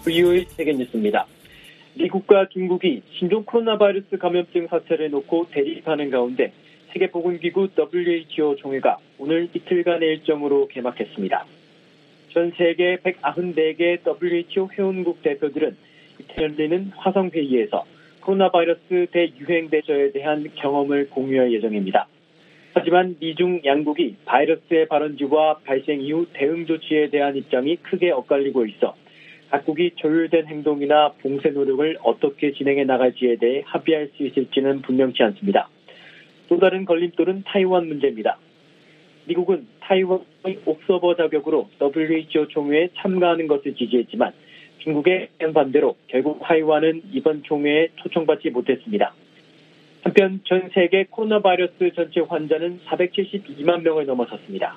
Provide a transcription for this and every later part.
VOA 세계뉴스입니다. 미국과 중국이 신종 코로나 바이러스 감염증 사태를 놓고 대립하는 가운데 세계보건기구 WHO 총회가 오늘 이틀간의 일정으로 개막했습니다. 전 세계 194개 WHO 회원국 대표들은 이틀 열리는 화성회의에서 코로나 바이러스 대유행 대처에 대한 경험을 공유할 예정입니다. 하지만 미중 양국이 바이러스의 발원지와 발생 이후 대응 조치에 대한 입장이 크게 엇갈리고 있어 각국이 조율된 행동이나 봉쇄 노력을 어떻게 진행해 나갈지에 대해 합의할 수 있을지는 분명치 않습니다. 또 다른 걸림돌은 타이완 문제입니다. 미국은 타이완의 옵서버 자격으로 WHO 총회에 참가하는 것을 지지했지만 중국의 반대로 결국 타이완은 이번 총회에 초청받지 못했습니다. 한편 전 세계 코로나 바이러스 전체 환자는 472만 명을 넘어섰습니다.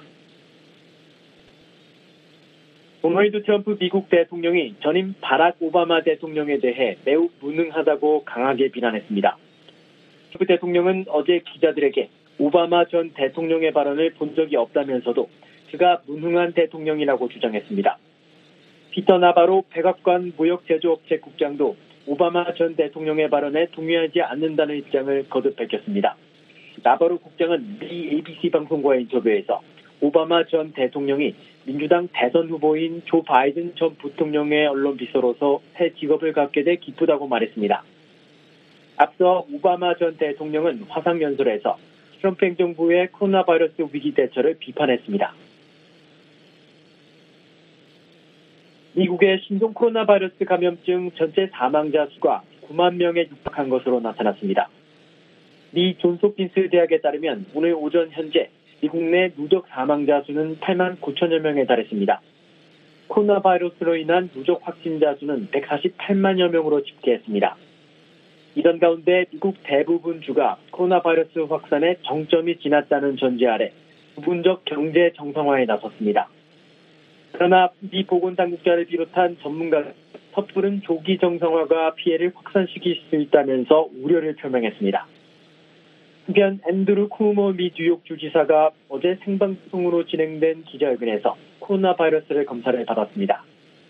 도널드 트럼프 미국 대통령이 전임 바락 오바마 대통령에 대해 매우 무능하다고 강하게 비난했습니다. 트럼프 대통령은 어제 기자들에게 오바마 전 대통령의 발언을 본 적이 없다면서도 그가 무능한 대통령이라고 주장했습니다. 피터 나바로 백악관 무역제조업체 국장도 오바마 전 대통령의 발언에 동의하지 않는다는 입장을 거듭 밝혔습니다. 나바로 국장은 미 ABC 방송과의 인터뷰에서 오바마 전 대통령이 민주당 대선 후보인 조 바이든 전 부통령의 언론 비서로서 새 직업을 갖게 돼 기쁘다고 말했습니다. 앞서 오바마 전 대통령은 화상연설에서 트럼프 행정부의 코로나 바이러스 위기 대처를 비판했습니다. 미국의 신종 코로나 바이러스 감염증 전체 사망자 수가 9만 명에 육박한 것으로 나타났습니다. 미 존스홉킨스 대학에 따르면 오늘 오전 현재 미국 내 누적 사망자 수는 8만 9천여 명에 달했습니다. 코로나 바이러스로 인한 누적 확진자 수는 148만여 명으로 집계했습니다. 이런 가운데 미국 대부분 주가 코로나 바이러스 확산의 정점이 지났다는 전제 아래 부분적 경제 정상화에 나섰습니다. 그러나 미 보건당국자를 비롯한 전문가는 섣부른 조기 정상화가 피해를 확산시킬 수 있다면서 우려를 표명했습니다. 한편 앤드루 쿠오모 미 뉴욕 주지사가 어제 생방송으로 진행된 기자회견에서 코로나 바이러스를 검사를 받았습니다.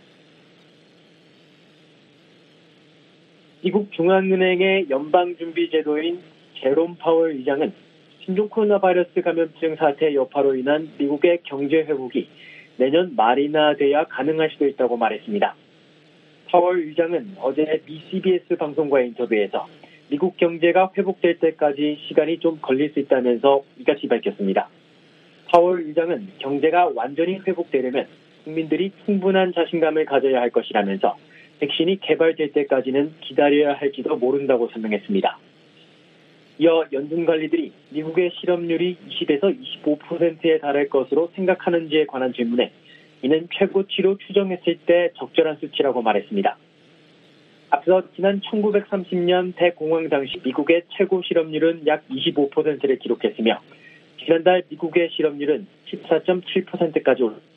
미국 중앙은행의 연방준비제도인 제롬 파월 의장은 신종 코로나 바이러스 감염증 사태 여파로 인한 미국의 경제 회복이 내년 말이나 돼야 가능할 수도 있다고 말했습니다. 파월 의장은 어제 미 CBS 방송과의 인터뷰에서 미국 경제가 회복될 때까지 시간이 좀 걸릴 수 있다면서 이같이 밝혔습니다. 파월 의장은 경제가 완전히 회복되려면 국민들이 충분한 자신감을 가져야 할 것이라면서 백신이 개발될 때까지는 기다려야 할지도 모른다고 설명했습니다. 이어 연준 관리들이 미국의 실업률이 20에서 25%에 달할 것으로 생각하는지에 관한 질문에 이는 최고치로 추정했을 때 적절한 수치라고 말했습니다. 앞서 지난 1930년 대공황 당시 미국의 최고 실업률은 약 25%를 기록했으며 지난달 미국의 실업률은 14.7%까지 올랐습니다.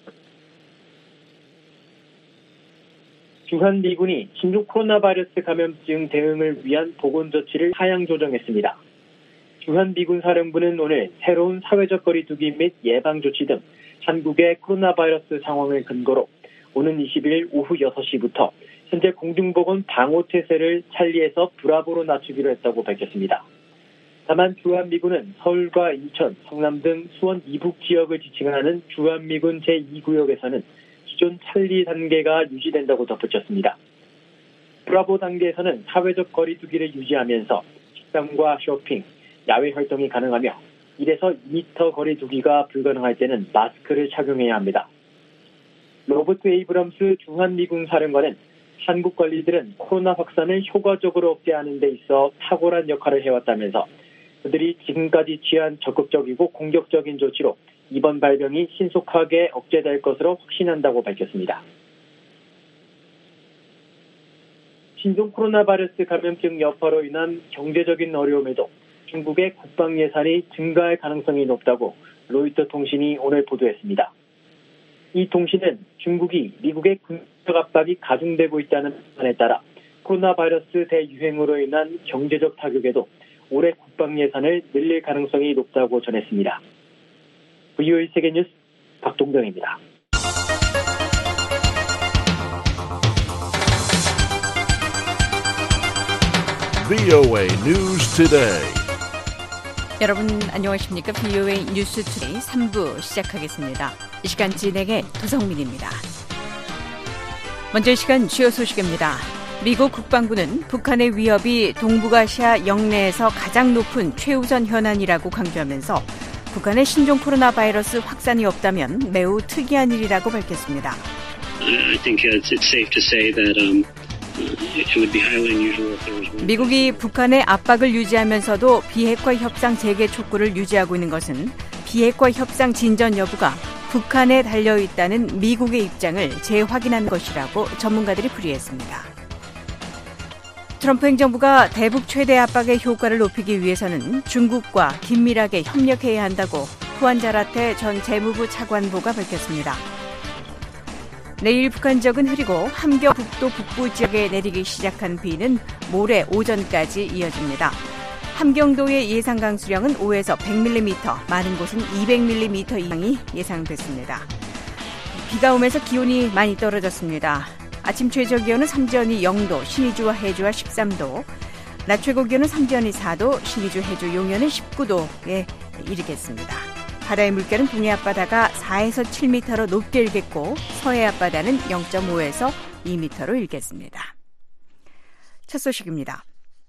주한미군이 신종 코로나 바이러스 감염증 대응을 위한 보건 조치를 하향 조정했습니다. 주한미군 사령부는 오늘 새로운 사회적 거리두기 및 예방 조치 등 한국의 코로나 바이러스 상황을 근거로 오는 20일 오후 6시부터 현재 공중보건 방호태세를 찰리에서 브라보로 낮추기로 했다고 밝혔습니다. 다만 주한미군은 서울과 인천, 성남 등 수원 이북 지역을 지칭하는 주한미군 제2구역에서는 기존 찰리 단계가 유지된다고 덧붙였습니다. 브라보 단계에서는 사회적 거리두기를 유지하면서 식당과 쇼핑, 야외 활동이 가능하며 1에서 2m 거리두기가 불가능할 때는 마스크를 착용해야 합니다. 로버트 에이브럼스 주한미군 사령관은 한국 관리들은 코로나 확산을 효과적으로 억제하는 데 있어 탁월한 역할을 해왔다면서 그들이 지금까지 취한 적극적이고 공격적인 조치로 이번 발병이 신속하게 억제될 것으로 확신한다고 밝혔습니다. 신종 코로나 바이러스 감염증 여파로 인한 경제적인 어려움에도 중국의 국방 예산이 증가할 가능성이 높다고 로이터 통신이 오늘 보도했습니다. 이 통신은 중국이 미국의 군사적 압박이 가중되고 있다는 판단에 따라 코로나 바이러스 대유행으로 인한 경제적 타격에도 올해 국방 예산을 늘릴 가능성이 높다고 전했습니다. VOA 세계뉴스 박동경입니다. VOA News Today. 여러분 안녕하십니까? VOA 뉴스 투데이 3부 시작하겠습니다. 이 시간 진행의 도성민입니다. 먼저 이 시간 주요 소식입니다. 미국 국방부는 북한의 위협이 동북아시아 영내에서 가장 높은 최우선 현안이라고 강조하면서 북한의 신종 코로나 바이러스 확산이 없다면 매우 특이한 일이라고 밝혔습니다. I think it's safe to say that it would be highly unusual if there was one. 미국이 북한의 압박을 유지하면서도 비핵화 협상 재개 촉구를 유지하고 있는 것은 비핵화 협상 진전 여부가 북한에 달려있다는 미국의 입장을 재확인한 것이라고 전문가들이 풀이했습니다. 트럼프 행정부가 대북 최대 압박의 효과를 높이기 위해서는 중국과 긴밀하게 협력해야 한다고 후안 자라테 전 재무부 차관보가 밝혔습니다. 내일 북한 지역은 흐리고 함경 북도 북부 지역에 내리기 시작한 비는 모레 오전까지 이어집니다. 함경도의 예상 강수량은 5에서 100mm, 많은 곳은 200mm 이상이 예상됐습니다. 비가 오면서 기온이 많이 떨어졌습니다. 아침 최저 기온은 삼지연이 0도, 신의주와 해주와 13도, 낮 최고 기온은 삼지연이 4도, 신의주, 해주, 용현은 19도에 이르겠습니다. 바다의 물결은 동해 앞바다가 4에서 7m로 높게 일겠고 서해 앞바다는 0.5에서 2m로 일겠습니다. 첫 소식입니다.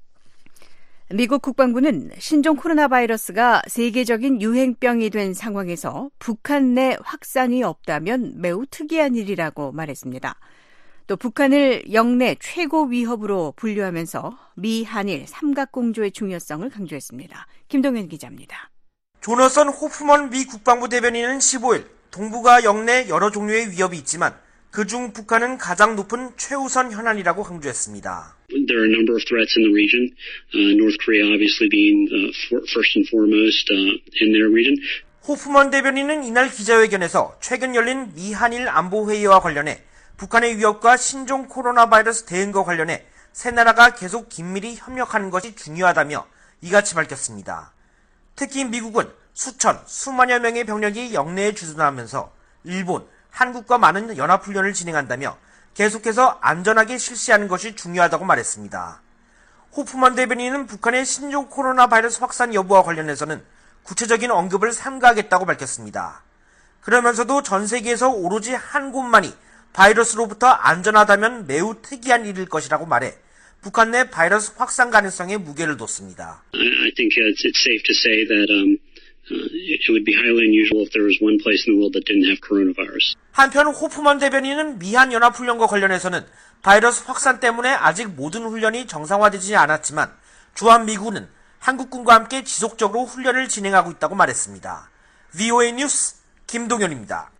미국 국방부는 신종 코로나 바이러스가 세계적인 유행병이 된 상황에서 북한 내 확산이 없다면 매우 특이한 일이라고 말했습니다. 또 북한을 영내 최고 위협으로 분류하면서 미, 한일 삼각공조의 중요성을 강조했습니다. 김동현 기자입니다. 조너선 호프먼 미 국방부 대변인은 15일 동북아 영내 여러 종류의 위협이 있지만 그중 북한은 가장 높은 최우선 현안이라고 강조했습니다. There are a number of threats in the region, North Korea obviously being first and foremost in their region. 호프먼 대변인은 이날 기자회견에서 최근 열린 미 한일 안보회의와 관련해 북한의 위협과 신종 코로나 바이러스 대응과 관련해 세 나라가 계속 긴밀히 협력하는 것이 중요하다며 이같이 밝혔습니다. 특히 미국은 수천, 수만여 명의 병력이 영내에 주둔하면서 일본, 한국과 많은 연합훈련을 진행한다며 계속해서 안전하게 실시하는 것이 중요하다고 말했습니다. 호프먼 대변인은 북한의 신종 코로나 바이러스 확산 여부와 관련해서는 구체적인 언급을 삼가하겠다고 밝혔습니다. 그러면서도 전 세계에서 오로지 한 곳만이 바이러스로부터 안전하다면 매우 특이한 일일 것이라고 말해 북한 내 바이러스 확산 가능성에 무게를 뒀습니다. I think it's safe to say that it would be highly unusual if there was one place in the world that didn't have coronavirus. 한편 호프먼 대변인은 미한 연합훈련과 관련해서는 바이러스 확산 때문에 아직 모든 훈련이 정상화되지 않았지만 주한미군은 한국군과 함께 지속적으로 훈련을 진행하고 있다고 말했습니다. VOA 뉴스 김동현입니다.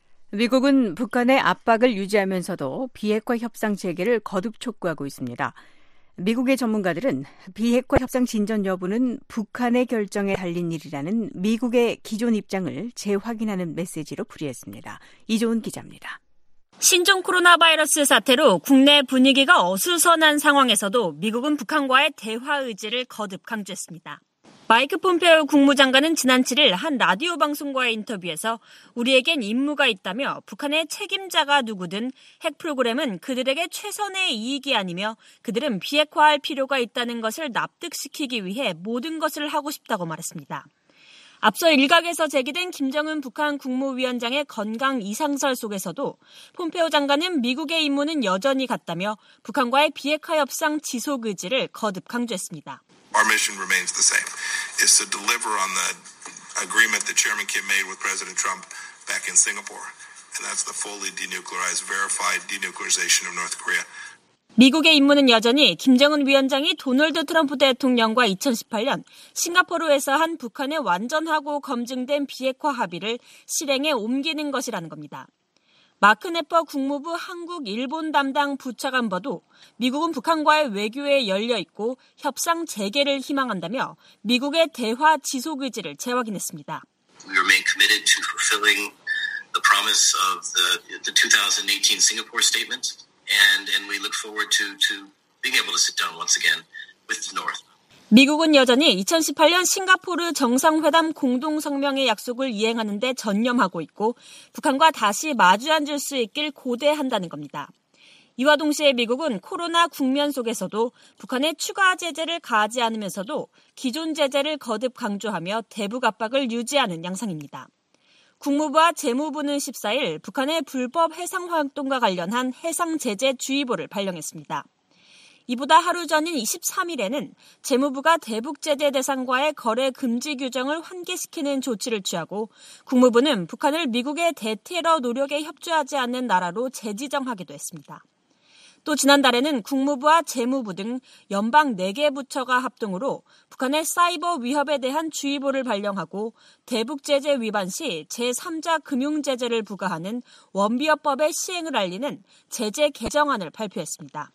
미국은 북한의 압박을 유지하면서도 비핵화 협상 재개를 거듭 촉구하고 있습니다. 미국의 전문가들은 비핵화 협상 진전 여부는 북한의 결정에 달린 일이라는 미국의 기존 입장을 재확인하는 메시지로 풀이했습니다. 이조은 기자입니다. 신종 코로나 바이러스 사태로 국내 분위기가 어수선한 상황에서도 미국은 북한과의 대화 의지를 거듭 강조했습니다. 마이크 폼페오 국무장관은 지난 7일 한 라디오 방송과의 인터뷰에서 우리에겐 임무가 있다며 북한의 책임자가 누구든 핵 프로그램은 그들에게 최선의 이익이 아니며 그들은 비핵화할 필요가 있다는 것을 납득시키기 위해 모든 것을 하고 싶다고 말했습니다. 앞서 일각에서 제기된 김정은 북한 국무위원장의 건강 이상설 속에서도 폼페오 장관은 미국의 임무는 여전히 같다며 북한과의 비핵화 협상 지속 의지를 거듭 강조했습니다. Our mission remains the same. It's to deliver on the agreement that Chairman Kim made with President Trump back in Singapore. And that's the fully denuclearized, verified denuclearization of North Korea. 미국의 임무는 여전히 김정은 위원장이 도널드 트럼프 대통령과 2018년 싱가포르에서 한 북한의 완전하고 검증된 비핵화 합의를 실행에 옮기는 것이라는 겁니다. 마크 네퍼 국무부 한국 일본 담당 부차관보도 미국은 북한과의 외교에 열려 있고 협상 재개를 희망한다며 미국의 대화 지속 의지를 재확인했습니다. We remain committed to fulfilling the promise of the 2018 Singapore statement, and we look forward to being able to sit down once again with the North. 미국은 여전히 2018년 싱가포르 정상회담 공동성명의 약속을 이행하는 데 전념하고 있고 북한과 다시 마주 앉을 수 있길 고대한다는 겁니다. 이와 동시에 미국은 코로나 국면 속에서도 북한의 추가 제재를 가하지 않으면서도 기존 제재를 거듭 강조하며 대북 압박을 유지하는 양상입니다. 국무부와 재무부는 14일 북한의 불법 해상 활동과 관련한 해상 제재 주의보를 발령했습니다. 이보다 하루 전인 23일에는 재무부가 대북 제재 대상과의 거래 금지 규정을 환기시키는 조치를 취하고 국무부는 북한을 미국의 대테러 노력에 협조하지 않는 나라로 재지정하기도 했습니다. 또 지난달에는 국무부와 재무부 등 연방 4개 부처가 합동으로 북한의 사이버 위협에 대한 주의보를 발령하고 대북 제재 위반 시 제3자 금융제재를 부과하는 원비어법의 시행을 알리는 제재 개정안을 발표했습니다.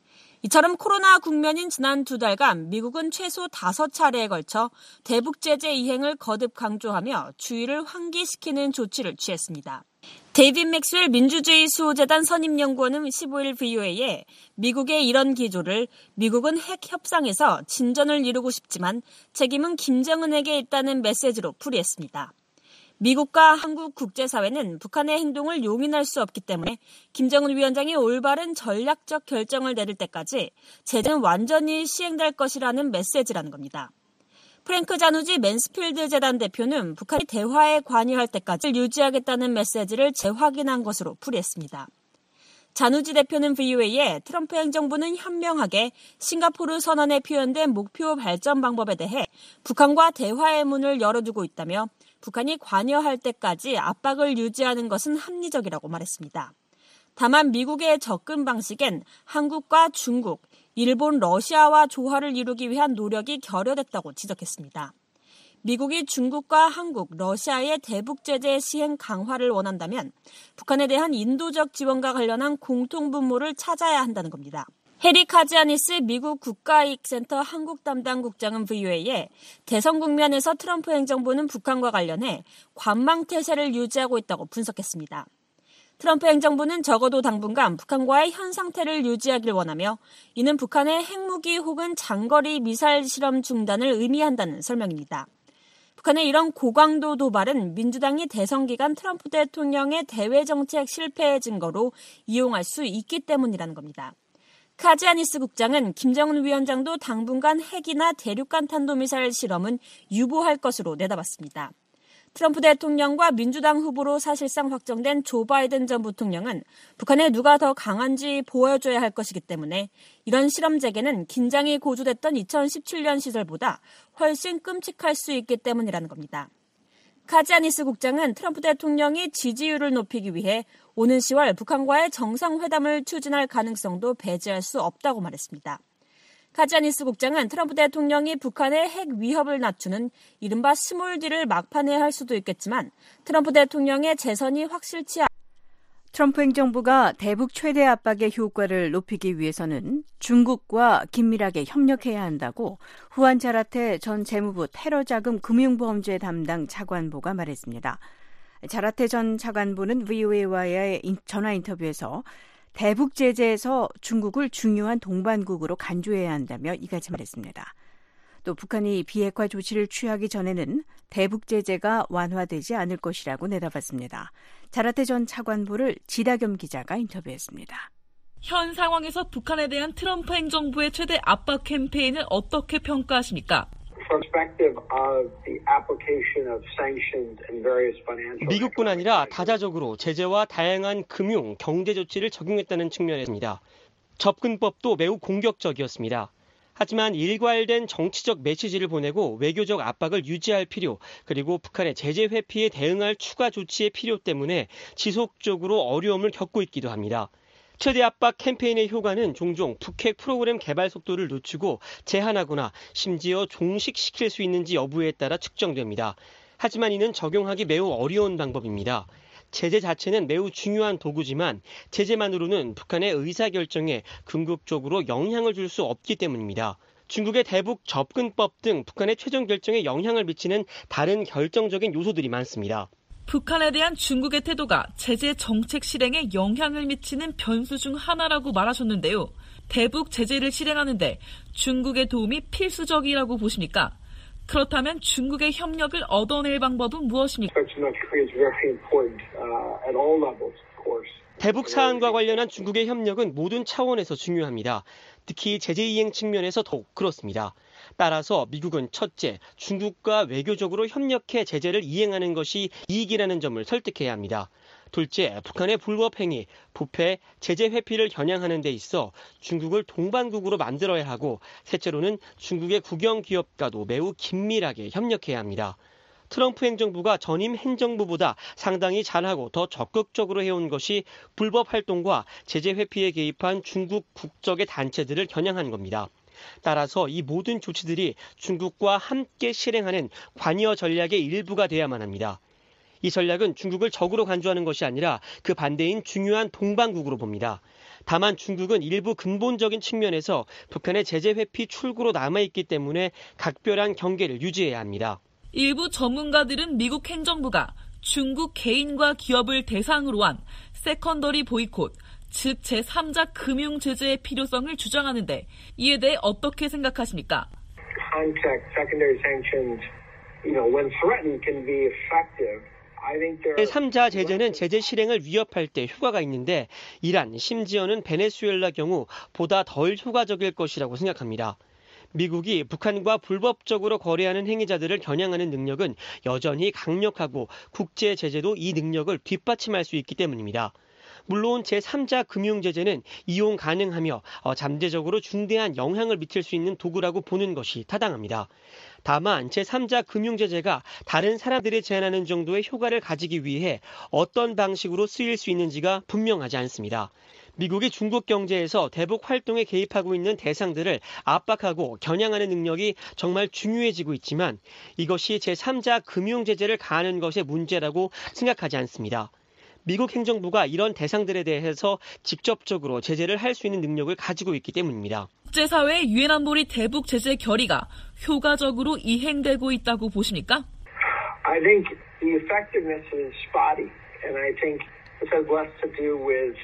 이처럼 코로나 국면인 지난 2달간 미국은 최소 5차례에 걸쳐 대북 제재 이행을 거듭 강조하며 주의를 환기시키는 조치를 취했습니다. 데이빗 맥스웰 민주주의 수호재단 선임연구원은 15일 VOA에 미국의 이런 기조를 미국은 핵 협상에서 진전을 이루고 싶지만 책임은 김정은에게 있다는 메시지로 풀이했습니다. 미국과 한국 국제사회는 북한의 행동을 용인할 수 없기 때문에 김정은 위원장이 올바른 전략적 결정을 내릴 때까지 제재는 완전히 시행될 것이라는 메시지라는 겁니다. 프랭크 자누지 맨스필드 재단 대표는 북한이 대화에 관여할 때까지 유지하겠다는 메시지를 재확인한 것으로 풀이했습니다. 자누지 대표는 VOA에 트럼프 행정부는 현명하게 싱가포르 선언에 표현된 목표 발전 방법에 대해 북한과 대화의 문을 열어두고 있다며 북한이 관여할 때까지 압박을 유지하는 것은 합리적이라고 말했습니다. 다만 미국의 접근 방식엔 한국과 중국, 일본, 러시아와 조화를 이루기 위한 노력이 결여됐다고 지적했습니다. 미국이 중국과 한국, 러시아의 대북 제재 시행 강화를 원한다면 북한에 대한 인도적 지원과 관련한 공통분모를 찾아야 한다는 겁니다. 해리 카지아니스 미국 국가이익센터 한국 담당 국장은 VOA에 대선 국면에서 트럼프 행정부는 북한과 관련해 관망태세를 유지하고 있다고 분석했습니다. 트럼프 행정부는 적어도 당분간 북한과의 현 상태를 유지하길 원하며 이는 북한의 핵무기 혹은 장거리 미사일 실험 중단을 의미한다는 설명입니다. 북한의 이런 고강도 도발은 민주당이 대선 기간 트럼프 대통령의 대외 정책 실패의 증거로 이용할 수 있기 때문이라는 겁니다. 카지아니스 국장은 김정은 위원장도 당분간 핵이나 대륙간 탄도미사일 실험은 유보할 것으로 내다봤습니다. 트럼프 대통령과 민주당 후보로 사실상 확정된 조 바이든 전 부통령은 북한에 누가 더 강한지 보여줘야 할 것이기 때문에 이런 실험 재개는 긴장이 고조됐던 2017년 시절보다 훨씬 끔찍할 수 있기 때문이라는 겁니다. 카지아니스 국장은 트럼프 대통령이 지지율을 높이기 위해 오는 10월 북한과의 정상회담을 추진할 가능성도 배제할 수 없다고 말했습니다. 카지아니스 국장은 트럼프 대통령이 북한의 핵 위협을 낮추는 이른바 스몰딜을 막판에 할 수도 있겠지만 트럼프 대통령의 재선이 확실치 않 트럼프 행정부가 대북 최대 압박의 효과를 높이기 위해서는 중국과 긴밀하게 협력해야 한다고 후안 자라테 전 재무부 테러자금 금융범죄 담당 차관보가 말했습니다. 자라테 전 차관보는 VOA와의 전화 인터뷰에서 대북 제재에서 중국을 중요한 동반국으로 간주해야 한다며 이같이 말했습니다. 또 북한이 비핵화 조치를 취하기 전에는 대북 제재가 완화되지 않을 것이라고 내다봤습니다. 자라테 전 차관보를 지다겸 기자가 인터뷰했습니다. 현 상황에서 북한에 대한 트럼프 행정부의 최대 압박 캠페인을 어떻게 평가하십니까? 미국뿐 아니라 다자적으로 제재와 다양한 금융, 경제 조치를 적용했다는 측면에서입니다. 접근법도 매우 공격적이었습니다. 하지만 일괄된 정치적 메시지를 보내고 외교적 압박을 유지할 필요, 그리고 북한의 제재 회피에 대응할 추가 조치의 필요 때문에 지속적으로 어려움을 겪고 있기도 합니다. 최대 압박 캠페인의 효과는 종종 북핵 프로그램 개발 속도를 늦추고 제한하거나 심지어 종식시킬 수 있는지 여부에 따라 측정됩니다. 하지만 이는 적용하기 매우 어려운 방법입니다. 제재 자체는 매우 중요한 도구지만 제재만으로는 북한의 의사결정에 궁극적으로 영향을 줄 수 없기 때문입니다. 중국의 대북 접근법 등 북한의 최종 결정에 영향을 미치는 다른 결정적인 요소들이 많습니다. 북한에 대한 중국의 태도가 제재 정책 실행에 영향을 미치는 변수 중 하나라고 말하셨는데요. 대북 제재를 실행하는데 중국의 도움이 필수적이라고 보십니까? 그렇다면 중국의 협력을 얻어낼 방법은 무엇입니까? 대북 사안과 관련한 중국의 협력은 모든 차원에서 중요합니다. 특히 제재 이행 측면에서 더욱 그렇습니다. 따라서 미국은 첫째, 중국과 외교적으로 협력해 제재를 이행하는 것이 이익이라는 점을 설득해야 합니다. 둘째, 북한의 불법 행위, 부패, 제재 회피를 겨냥하는 데 있어 중국을 동반국으로 만들어야 하고, 셋째로는 중국의 국영 기업과도 매우 긴밀하게 협력해야 합니다. 트럼프 행정부가 전임 행정부보다 상당히 잘하고 더 적극적으로 해온 것이 불법 활동과 제재 회피에 개입한 중국 국적의 단체들을 겨냥한 겁니다. 따라서 이 모든 조치들이 중국과 함께 실행하는 관여 전략의 일부가 돼야만 합니다. 이 전략은 중국을 적으로 간주하는 것이 아니라 그 반대인 중요한 동반국으로 봅니다. 다만 중국은 일부 근본적인 측면에서 북한의 제재 회피 출구로 남아있기 때문에 각별한 경계를 유지해야 합니다. 일부 전문가들은 미국 행정부가 중국 개인과 기업을 대상으로 한 세컨더리 보이콧, 즉 제3자 금융 제재의 필요성을 주장하는데 이에 대해 어떻게 생각하십니까? 제3자 제재는 제재 실행을 위협할 때 효과가 있는데 이란, 심지어는 베네수엘라 경우 보다 덜 효과적일 것이라고 생각합니다. 미국이 북한과 불법적으로 거래하는 행위자들을 겨냥하는 능력은 여전히 강력하고 국제 제재도 이 능력을 뒷받침할 수 있기 때문입니다. 물론 제3자 금융제재는 이용 가능하며 잠재적으로 중대한 영향을 미칠 수 있는 도구라고 보는 것이 타당합니다. 다만 제3자 금융제재가 다른 사람들이 제한하는 정도의 효과를 가지기 위해 어떤 방식으로 쓰일 수 있는지가 분명하지 않습니다. 미국이 중국 경제에서 대북 활동에 개입하고 있는 대상들을 압박하고 겨냥하는 능력이 정말 중요해지고 있지만 이것이 제3자 금융제재를 가하는 것의 문제라고 생각하지 않습니다. 미국 행정부가 이런 대상들에 대해서 직접적으로 제재를 할 수 있는 능력을 가지고 있기 때문입니다. 국제사회의 유엔 안보리 대북 제재 결의가 효과적으로 이행되고 있다고 보십니까? I think the effectiveness is spotty, and I think this has less to do with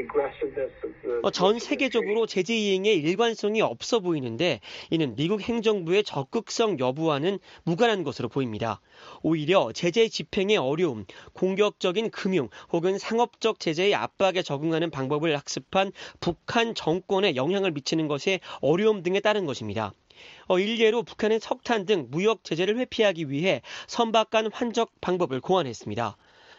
전 세계적으로 제재 이행에 일관성이 없어 보이는데 이는 미국 행정부의 적극성 여부와는 무관한 것으로 보입니다. 오히려 제재 집행의 어려움, 공격적인 금융 혹은 상업적 제재의 압박에 적응하는 방법을 학습한 북한 정권에 영향을 미치는 것에 어려움 등에 따른 것입니다. 일례로 북한은 석탄 등 무역 제재를 회피하기 위해 선박간 환적 방법을 고안했습니다.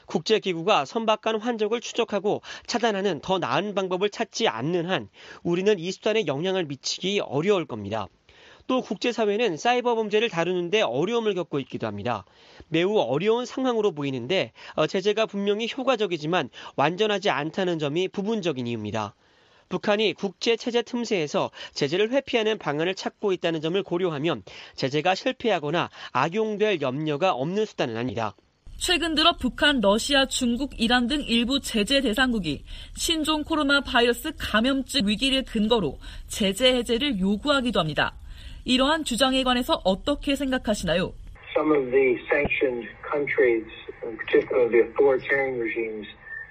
국제기구가 선박간 환적을 추적하고 차단하는 더 나은 방법을 찾지 않는 한 우리는 이 수단에 영향을 미치기 어려울 겁니다. 또 국제사회는 사이버 범죄를 다루는 데 어려움을 겪고 있기도 합니다. 매우 어려운 상황으로 보이는데 제재가 분명히 효과적이지만 완전하지 않다는 점이 부분적인 이유입니다. 북한이 국제체제 틈새에서 제재를 회피하는 방안을 찾고 있다는 점을 고려하면 제재가 실패하거나 악용될 염려가 없는 수단은 아니다. 최근 들어 북한, 러시아, 중국, 이란 등 일부 제재 대상국이 신종 코로나 바이러스 감염증 위기를 근거로 제재 해제를 요구하기도 합니다. 이러한 주장에 관해서 어떻게 생각하시나요? Some of the sanctioned countries, in particular the authoritarian regimes,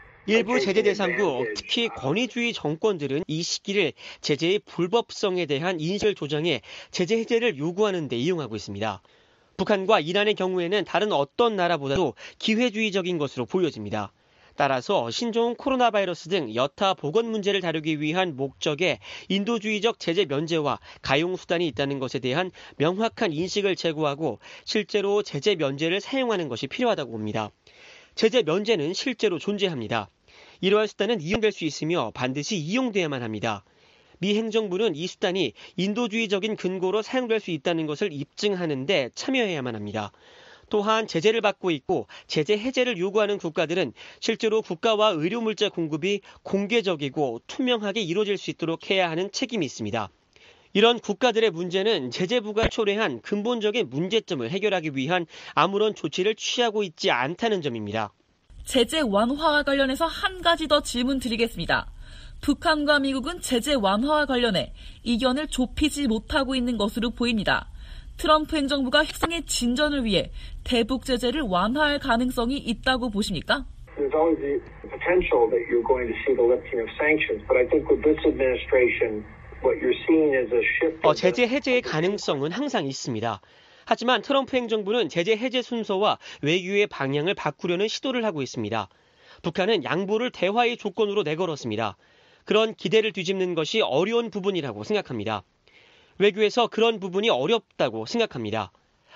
일부 제재 대상국, 특히 권위주의 정권들은 이 시기를 제재의 불법성에 대한 인식을 조정해 제재 해제를 요구하는 데 이용하고 있습니다. 북한과 이란의 경우에는 다른 어떤 나라보다도 기회주의적인 것으로 보여집니다. 따라서 신종 코로나 바이러스 등 여타 보건 문제를 다루기 위한 목적의 인도주의적 제재 면제와 가용 수단이 있다는 것에 대한 명확한 인식을 제고하고 실제로 제재 면제를 사용하는 것이 필요하다고 봅니다. 제재 면제는 실제로 존재합니다. 이러한 수단은 이용될 수 있으며 반드시 이용돼야만 합니다. 미 행정부는 이 수단이 인도주의적인 근거로 사용될 수 있다는 것을 입증하는 데 참여해야만 합니다. 또한 제재를 받고 있고 제재 해제를 요구하는 국가들은 실제로 국가와 의료물자 공급이 공개적이고 투명하게 이루어질 수 있도록 해야 하는 책임이 있습니다. 이런 국가들의 문제는 제재부가 초래한 근본적인 문제점을 해결하기 위한 아무런 조치를 취하고 있지 않다는 점입니다. 제재 완화와 관련해서 한 가지 더 질문 드리겠습니다. 북한과 미국은 제재 완화와 관련해 이견을 좁히지 못하고 있는 것으로 보입니다. 트럼프 행정부가 협상의 진전을 위해 대북 제재를 완화할 가능성이 있다고 보십니까? There's always the potential that you're going to see the lifting of sanctions, but I think with this administration, what you're seeing is a shift. 제재 해제의 가능성은 항상 있습니다. 하지만 트럼프 행정부는 제재 해제 순서와 외유의 방향을 바꾸려는 시도를 하고 있습니다. 북한은 양보를 대화의 조건으로 내걸었습니다. 그런 기대를 뒤집는 것이 어려운 부분이라고 생각합니다. 외교에서 그런 부분이 어렵다고 생각합니다.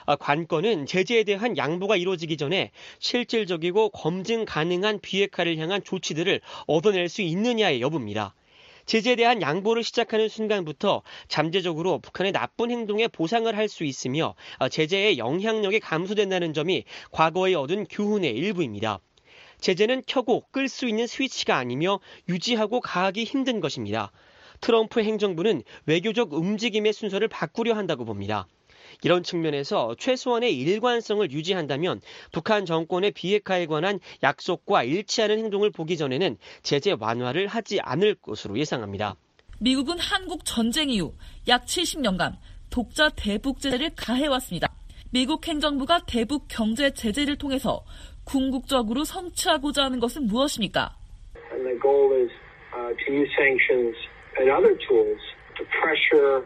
관건은 제재에 대한 양보가 이루어지기 전에 실질적이고 검증 가능한 비핵화를 향한 조치들을 얻어낼 수 있느냐의 여부입니다. 제재에 대한 양보를 시작하는 순간부터 잠재적으로 북한의 나쁜 행동에 보상을 할 수 있으며 제재의 영향력이 감소된다는 점이 과거에 얻은 교훈의 일부입니다. 제재는 켜고 끌 수 있는 스위치가 아니며 유지하고 가하기 힘든 것입니다. 트럼프 행정부는 외교적 움직임의 순서를 바꾸려 한다고 봅니다. 이런 측면에서 최소한의 일관성을 유지한다면 북한 정권의 비핵화에 관한 약속과 일치하는 행동을 보기 전에는 제재 완화를 하지 않을 것으로 예상합니다. 미국은 한국 전쟁 이후 약 70년간 독자 대북 제재를 가해왔습니다. 미국 행정부가 대북 경제 제재를 통해서 궁극적으로 성취하고자 하는 것은 무엇입니까? And the goal is to use sanctions and other tools to pressure.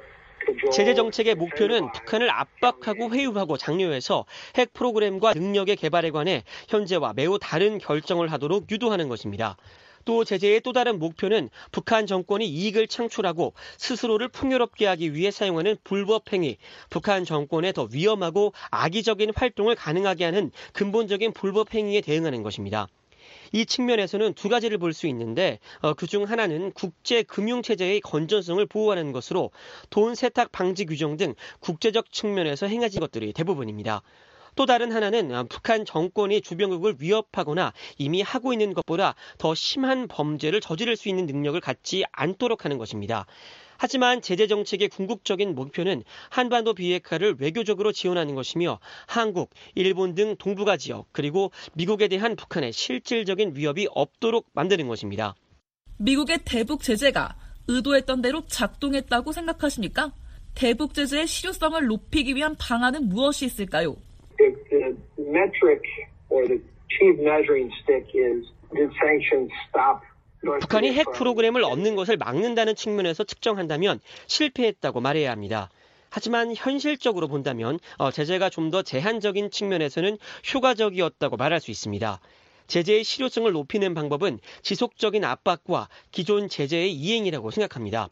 제재 정책의 목표는 북한을 압박하고 회유하고 장려해서 핵 프로그램과 능력의 개발에 관해 현재와 매우 다른 결정을 하도록 유도하는 것입니다. 또 제재의 또 다른 목표는 북한 정권이 이익을 창출하고 스스로를 풍요롭게 하기 위해 사용하는 불법 행위, 북한 정권의 더 위험하고 악의적인 활동을 가능하게 하는 근본적인 불법 행위에 대응하는 것입니다. 이 측면에서는 두 가지를 볼 수 있는데 그중 하나는 국제금융체제의 건전성을 보호하는 것으로 돈 세탁 방지 규정 등 국제적 측면에서 행해진 것들이 대부분입니다. 또 다른 하나는 북한 정권이 주변국을 위협하거나 이미 하고 있는 것보다 더 심한 범죄를 저지를 수 있는 능력을 갖지 않도록 하는 것입니다. 하지만 제재 정책의 궁극적인 목표는 한반도 비핵화를 외교적으로 지원하는 것이며 한국, 일본 등 동북아 지역 그리고 미국에 대한 북한의 실질적인 위협이 없도록 만드는 것입니다. 미국의 대북 제재가 의도했던 대로 작동했다고 생각하십니까? 대북 제재의 실효성을 높이기 위한 방안은 무엇이 있을까요? The metric or the chief measuring stick is did sanctions stop? 북한이 핵 프로그램을 얻는 것을 막는다는 측면에서 측정한다면 실패했다고 말해야 합니다. 하지만 현실적으로 본다면 제재가 좀 더 제한적인 측면에서는 효과적이었다고 말할 수 있습니다. 제재의 실효성을 높이는 방법은 지속적인 압박과 기존 제재의 이행이라고 생각합니다.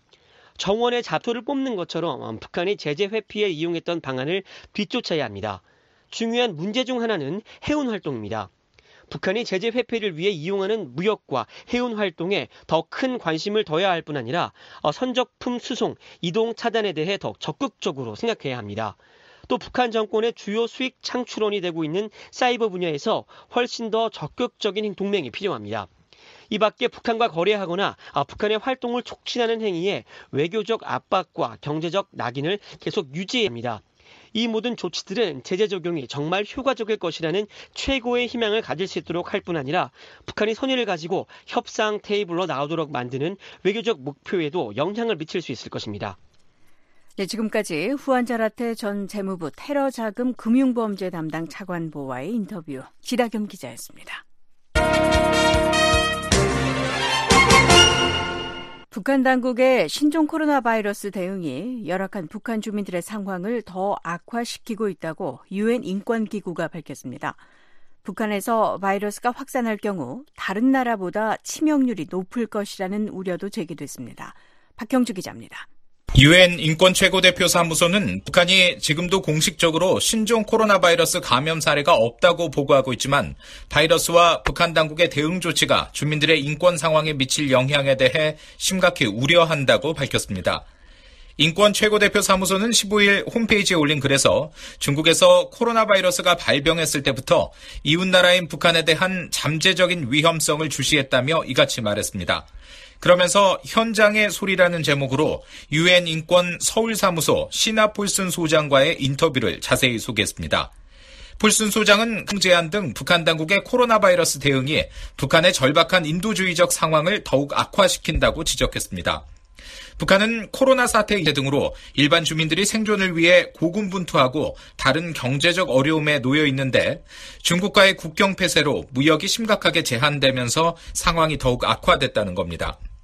정원의 잡초를 뽑는 것처럼 북한이 제재 회피에 이용했던 방안을 뒤쫓아야 합니다. 중요한 문제 중 하나는 해운 활동입니다. 북한이 제재 회피를 위해 이용하는 무역과 해운 활동에 더 큰 관심을 둬야 할 뿐 아니라 선적품 수송, 이동 차단에 대해 더 적극적으로 생각해야 합니다. 또 북한 정권의 주요 수익 창출원이 되고 있는 사이버 분야에서 훨씬 더 적극적인 동맹이 필요합니다. 이 밖에 북한과 거래하거나 북한의 활동을 촉진하는 행위에 외교적 압박과 경제적 낙인을 계속 유지해야 합니다. 이 모든 조치들은 제재 적용이 정말 효과적일 것이라는 최고의 희망을 가질 수 있도록 할 뿐 아니라 북한이 선의를 가지고 협상 테이블로 나오도록 만드는 외교적 목표에도 영향을 미칠 수 있을 것입니다. 네, 지금까지 후안자라테 전 재무부 테러 자금 금융범죄 담당 차관보와의 인터뷰 지다겸 기자였습니다. 북한 당국의 신종 코로나 바이러스 대응이 열악한 북한 주민들의 상황을 더 악화시키고 있다고 유엔 인권기구가 밝혔습니다. 북한에서 바이러스가 확산할 경우 다른 나라보다 치명률이 높을 것이라는 우려도 제기됐습니다. 박형주 기자입니다. 유엔 인권 최고대표 사무소는 북한이 지금도 공식적으로 신종 코로나 바이러스 감염 사례가 없다고 보고하고 있지만 바이러스와 북한 당국의 대응 조치가 주민들의 인권 상황에 미칠 영향에 대해 심각히 우려한다고 밝혔습니다. 인권 최고대표 사무소는 15일 홈페이지에 올린 글에서 중국에서 코로나 바이러스가 발병했을 때부터 이웃나라인 북한에 대한 잠재적인 위험성을 주시했다며 이같이 말했습니다. 그러면서 현장의 소리라는 제목으로 유엔 인권 서울사무소 시나 폴슨 소장과의 인터뷰를 자세히 소개했습니다. 폴슨 소장은 제한 등 북한 당국의 코로나 바이러스 대응이 북한의 절박한 인도주의적 상황을 더욱 악화시킨다고 지적했습니다. 북한은 코로나 사태 등으로 일반 주민들이 생존을 위해 고군분투하고 다른 경제적 어려움에 놓여 있는데 중국과의 국경 폐쇄로 무역이 심각하게 제한되면서 상황이 더욱 악화됐다는 겁니다.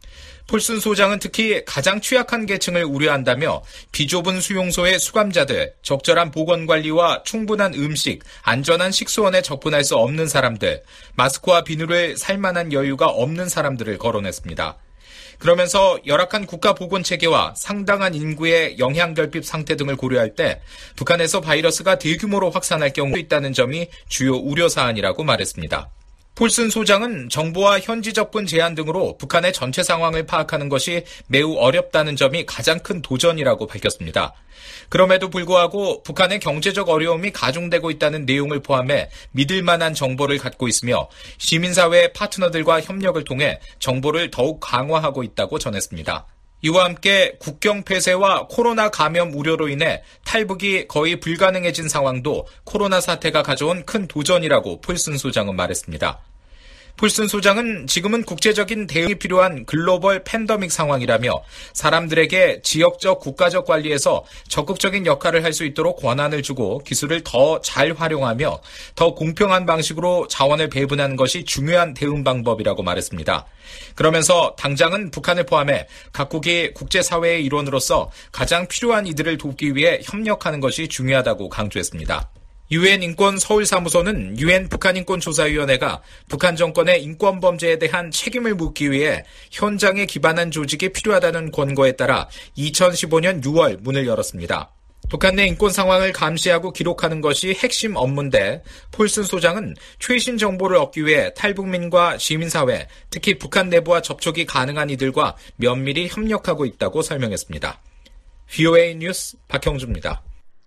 폴슨 소장은 특히 가장 취약한 계층을 우려한다며 비좁은 수용소의 수감자들, 적절한 보건관리와 충분한 음식, 안전한 식수원에 접근할 수 없는 사람들, 마스크와 비누를 살 만한 여유가 없는 사람들을 거론했습니다. 그러면서 열악한 국가보건체계와 상당한 인구의 영향결핍 상태 등을 고려할 때 북한에서 바이러스가 대규모로 확산할 경우 있다는 점이 주요 우려사안이라고 말했습니다. 폴슨 소장은 정보와 현지 접근 제한 등으로 북한의 전체 상황을 파악하는 것이 매우 어렵다는 점이 가장 큰 도전이라고 밝혔습니다. 그럼에도 불구하고 북한의 경제적 어려움이 가중되고 있다는 내용을 포함해 믿을 만한 정보를 갖고 있으며 시민사회 파트너들과 협력을 통해 정보를 더욱 강화하고 있다고 전했습니다. 이와 함께 국경 폐쇄와 코로나 감염 우려로 인해 탈북이 거의 불가능해진 상황도 코로나 사태가 가져온 큰 도전이라고 폴슨 소장은 말했습니다. 폴슨 소장은 지금은 국제적인 대응이 필요한 글로벌 팬데믹 상황이라며 사람들에게 지역적 국가적 관리에서 적극적인 역할을 할 수 있도록 권한을 주고 기술을 더 잘 활용하며 더 공평한 방식으로 자원을 배분하는 것이 중요한 대응 방법이라고 말했습니다. 그러면서 당장은 북한을 포함해 각국이 국제사회의 일원으로서 가장 필요한 이들을 돕기 위해 협력하는 것이 중요하다고 강조했습니다. 유엔 인권 서울사무소는 유엔 북한인권조사위원회가 북한 정권의 인권범죄에 대한 책임을 묻기 위해 현장에 기반한 조직이 필요하다는 권고에 따라 2015년 6월 문을 열었습니다. 북한 내 인권 상황을 감시하고 기록하는 것이 핵심 업무인데 폴슨 소장은 최신 정보를 얻기 위해 탈북민과 시민사회, 특히 북한 내부와 접촉이 가능한 이들과 면밀히 협력하고 있다고 설명했습니다. VOA 뉴스 박형주입니다.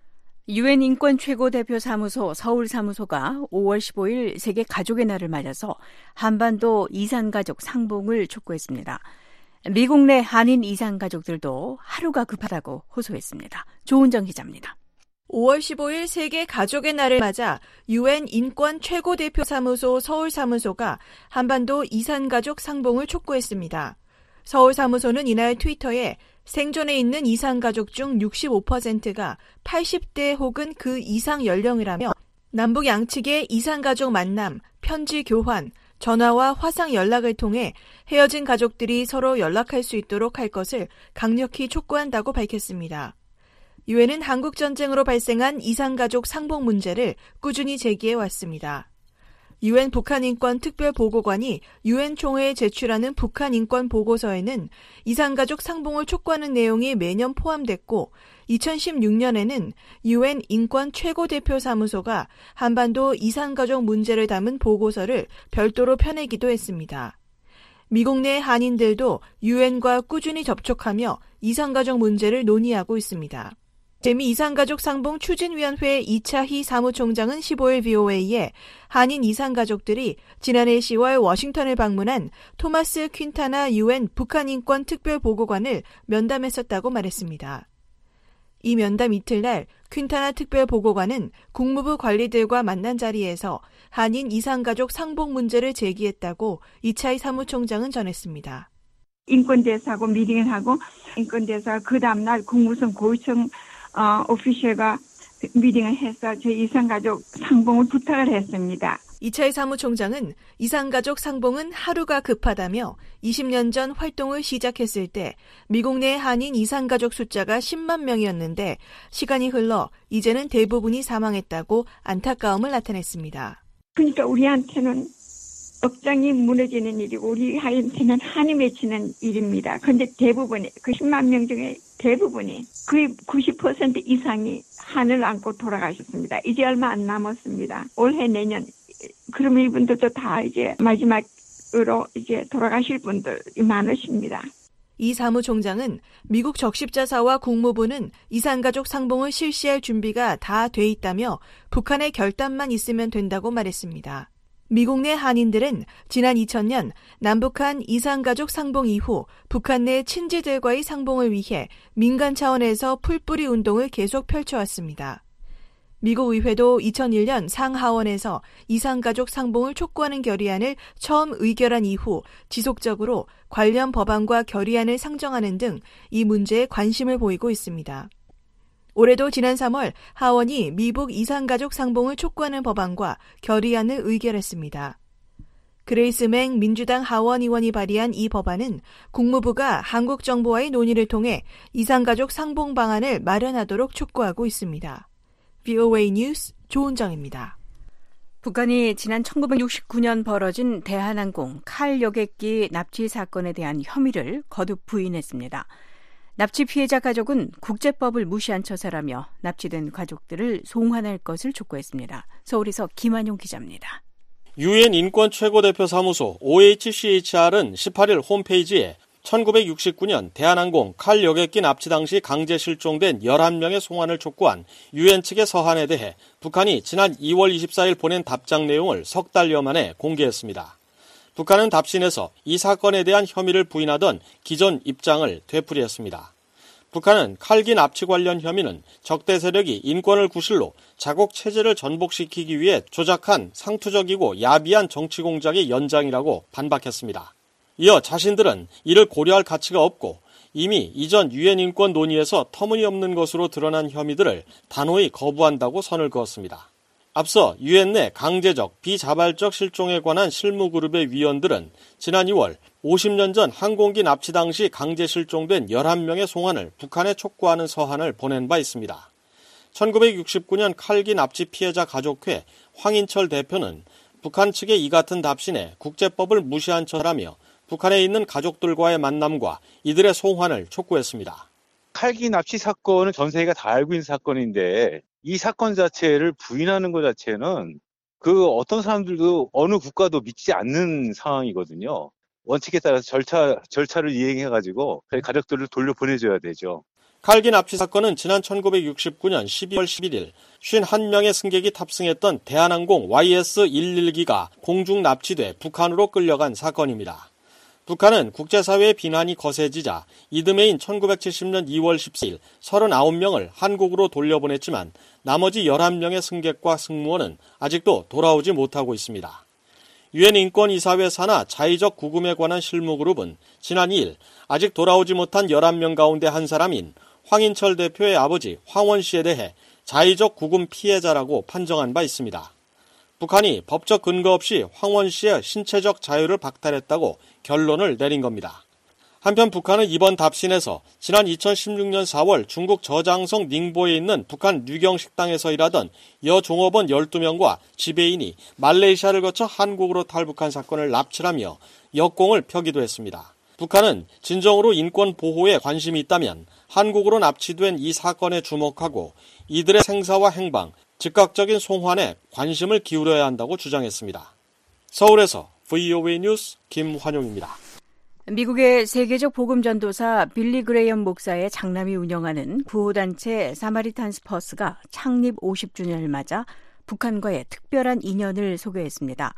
유엔 인권 최고대표 사무소 서울사무소가 5월 15일 세계 가족의 날을 맞아서 한반도 이산가족 상봉을 촉구했습니다. 미국 내 한인 이산가족들도 하루가 급하다고 호소했습니다. 조은정 기자입니다. 5월 15일 세계 가족의 날을 맞아 유엔 인권 최고대표 사무소 서울사무소가 한반도 이산가족 상봉을 촉구했습니다. 서울사무소는 이날 트위터에 생존해 있는 이산가족 중 65%가 80대 혹은 그 이상 연령이라며 남북 양측의 이산가족 만남, 편지 교환, 전화와 화상 연락을 통해 헤어진 가족들이 서로 연락할 수 있도록 할 것을 강력히 촉구한다고 밝혔습니다. 유엔은 한국전쟁으로 발생한 이산가족 상봉 문제를 꾸준히 제기해왔습니다. 유엔 북한인권 특별보고관이 유엔 총회에 제출하는 북한인권 보고서에는 이산가족 상봉을 촉구하는 내용이 매년 포함됐고 2016년에는 유엔 인권 최고대표 사무소가 한반도 이산가족 문제를 담은 보고서를 별도로 펴내기도 했습니다. 미국 내 한인들도 유엔과 꾸준히 접촉하며 이산가족 문제를 논의하고 있습니다. 제2이산가족 상봉 추진위원회 이차희 사무총장은 15일 VOA에 한인 이산가족들이 지난해 10월 워싱턴을 방문한 토마스 퀸타나 유엔 북한인권 특별보고관을 면담했었다고 말했습니다. 이 면담 이틀날 퀸타나 특별보고관은 국무부 관리들과 만난 자리에서 한인 이산가족 상봉 문제를 제기했다고 이차희 사무총장은 전했습니다. 인권대사하고 미팅을 하고 인권대사가 그 다음날 국무성 고위층 오피셜과 미팅을 해서 저희 이산가족 상봉을 부탁을 했습니다. 이차희 사무총장은 이산가족 상봉은 하루가 급하다며 20년 전 활동을 시작했을 때 미국 내 한인 이산가족 숫자가 10만 명이었는데 시간이 흘러 이제는 대부분이 사망했다고 안타까움을 나타냈습니다. 그러니까 우리한테는 억장이 무너지는 일이고 우리한테는 한이 맺히는 일입니다. 그런데 대부분이 그 10만 명 중에 대부분이 거의 90% 이상이 한을 안고 돌아가셨습니다. 이제 얼마 안 남았습니다. 올해 내년 그러면 이분들도 다 이제 마지막으로 이제 돌아가실 분들이 많으십니다. 이 사무총장은 미국 적십자사와 국무부는 이산가족 상봉을 실시할 준비가 다 돼 있다며 북한의 결단만 있으면 된다고 말했습니다. 미국 내 한인들은 지난 2000년 남북한 이산가족 상봉 이후 북한 내 친지들과의 상봉을 위해 민간 차원에서 풀뿌리 운동을 계속 펼쳐왔습니다. 미국 의회도 2001년 상하원에서 이산가족 상봉을 촉구하는 결의안을 처음 의결한 이후 지속적으로 관련 법안과 결의안을 상정하는 등 이 문제에 관심을 보이고 있습니다. 올해도 지난 3월 하원이 미북 이산가족 상봉을 촉구하는 법안과 결의안을 의결했습니다. 그레이스 맹 민주당 하원 의원이 발의한 이 법안은 국무부가 한국 정부와의 논의를 통해 이산가족 상봉 방안을 마련하도록 촉구하고 있습니다. VOA 뉴스 조은정입니다. 북한이 지난 1969년 벌어진 대한항공 칼 여객기 납치 사건에 대한 혐의를 거듭 부인했습니다. 납치 피해자 가족은 국제법을 무시한 처사라며 납치된 가족들을 송환할 것을 촉구했습니다. 서울에서 김한용 기자입니다. UN 인권 최고대표 사무소 OHCHR은 18일 홈페이지에 1969년 대한항공 칼 여객기 납치 당시 강제 실종된 11명의 송환을 촉구한 UN 측의 서한에 대해 북한이 지난 2월 24일 보낸 답장 내용을 석 달여 만에 공개했습니다. 북한은 답신에서 이 사건에 대한 혐의를 부인하던 기존 입장을 되풀이했습니다. 북한은 칼기 납치 관련 혐의는 적대 세력이 인권을 구실로 자국 체제를 전복시키기 위해 조작한 상투적이고 야비한 정치 공작의 연장이라고 반박했습니다. 이어 자신들은 이를 고려할 가치가 없고 이미 이전 유엔 인권 논의에서 터무니없는 것으로 드러난 혐의들을 단호히 거부한다고 선을 그었습니다. 앞서 유엔 내 강제적, 비자발적 실종에 관한 실무그룹의 위원들은 지난 2월 50년 전 항공기 납치 당시 강제 실종된 11명의 송환을 북한에 촉구하는 서한을 보낸 바 있습니다. 1969년 칼기 납치 피해자 가족회 황인철 대표는 북한 측의 이 같은 답신에 국제법을 무시한 처라며 북한에 있는 가족들과의 만남과 이들의 송환을 촉구했습니다. 칼기 납치 사건은 전 세계가 다 알고 있는 사건인데 이 사건 자체를 부인하는 것 자체는 그 어떤 사람들도 어느 국가도 믿지 않는 상황이거든요. 원칙에 따라서 절차를 이행해가지고 가족들을 돌려보내줘야 되죠. 칼기 납치 사건은 지난 1969년 12월 11일 51명의 승객이 탑승했던 대한항공 YS-111기가 공중 납치돼 북한으로 끌려간 사건입니다. 북한은 국제사회의 비난이 거세지자 이듬해인 1970년 2월 14일 39명을 한국으로 돌려보냈지만 나머지 11명의 승객과 승무원은 아직도 돌아오지 못하고 있습니다. 유엔 인권이사회 산하 자의적 구금에 관한 실무그룹은 지난 2일 아직 돌아오지 못한 11명 가운데 한 사람인 황인철 대표의 아버지 황원 씨에 대해 자의적 구금 피해자라고 판정한 바 있습니다. 북한이 법적 근거 없이 황원 씨의 신체적 자유를 박탈했다고 결론을 내린 겁니다. 한편 북한은 이번 답신에서 지난 2016년 4월 중국 저장성 닝보에 있는 북한 류경 식당에서 일하던 여종업원 12명과 지배인이 말레이시아를 거쳐 한국으로 탈북한 사건을 납치하며 역공을 펴기도 했습니다. 북한은 진정으로 인권 보호에 관심이 있다면 한국으로 납치된 이 사건에 주목하고 이들의 생사와 행방, 즉각적인 송환에 관심을 기울여야 한다고 주장했습니다. 서울에서 VOA 뉴스 김환용입니다. 미국의 세계적 복음 전도사 빌리 그레이엄 목사의 장남이 운영하는 구호단체 사마리탄스 퍼스가 창립 50주년을 맞아 북한과의 특별한 인연을 소개했습니다.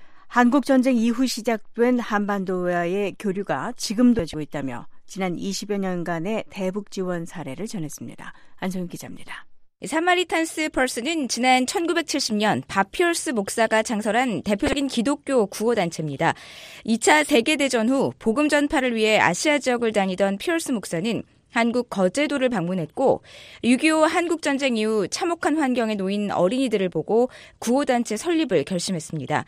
한국전쟁 이후 시작된 한반도와의 교류가 지금도 이어지고 있다며 지난 20여 년간의 대북 지원 사례를 전했습니다. 안소영 기자입니다. 사마리탄스 퍼스는 지난 1970년 밥 피어스 목사가 창설한 대표적인 기독교 구호단체입니다. 2차 세계대전 후 복음 전파를 위해 아시아 지역을 다니던 피어스 목사는 한국 거제도를 방문했고 6.25 한국전쟁 이후 참혹한 환경에 놓인 어린이들을 보고 구호단체 설립을 결심했습니다.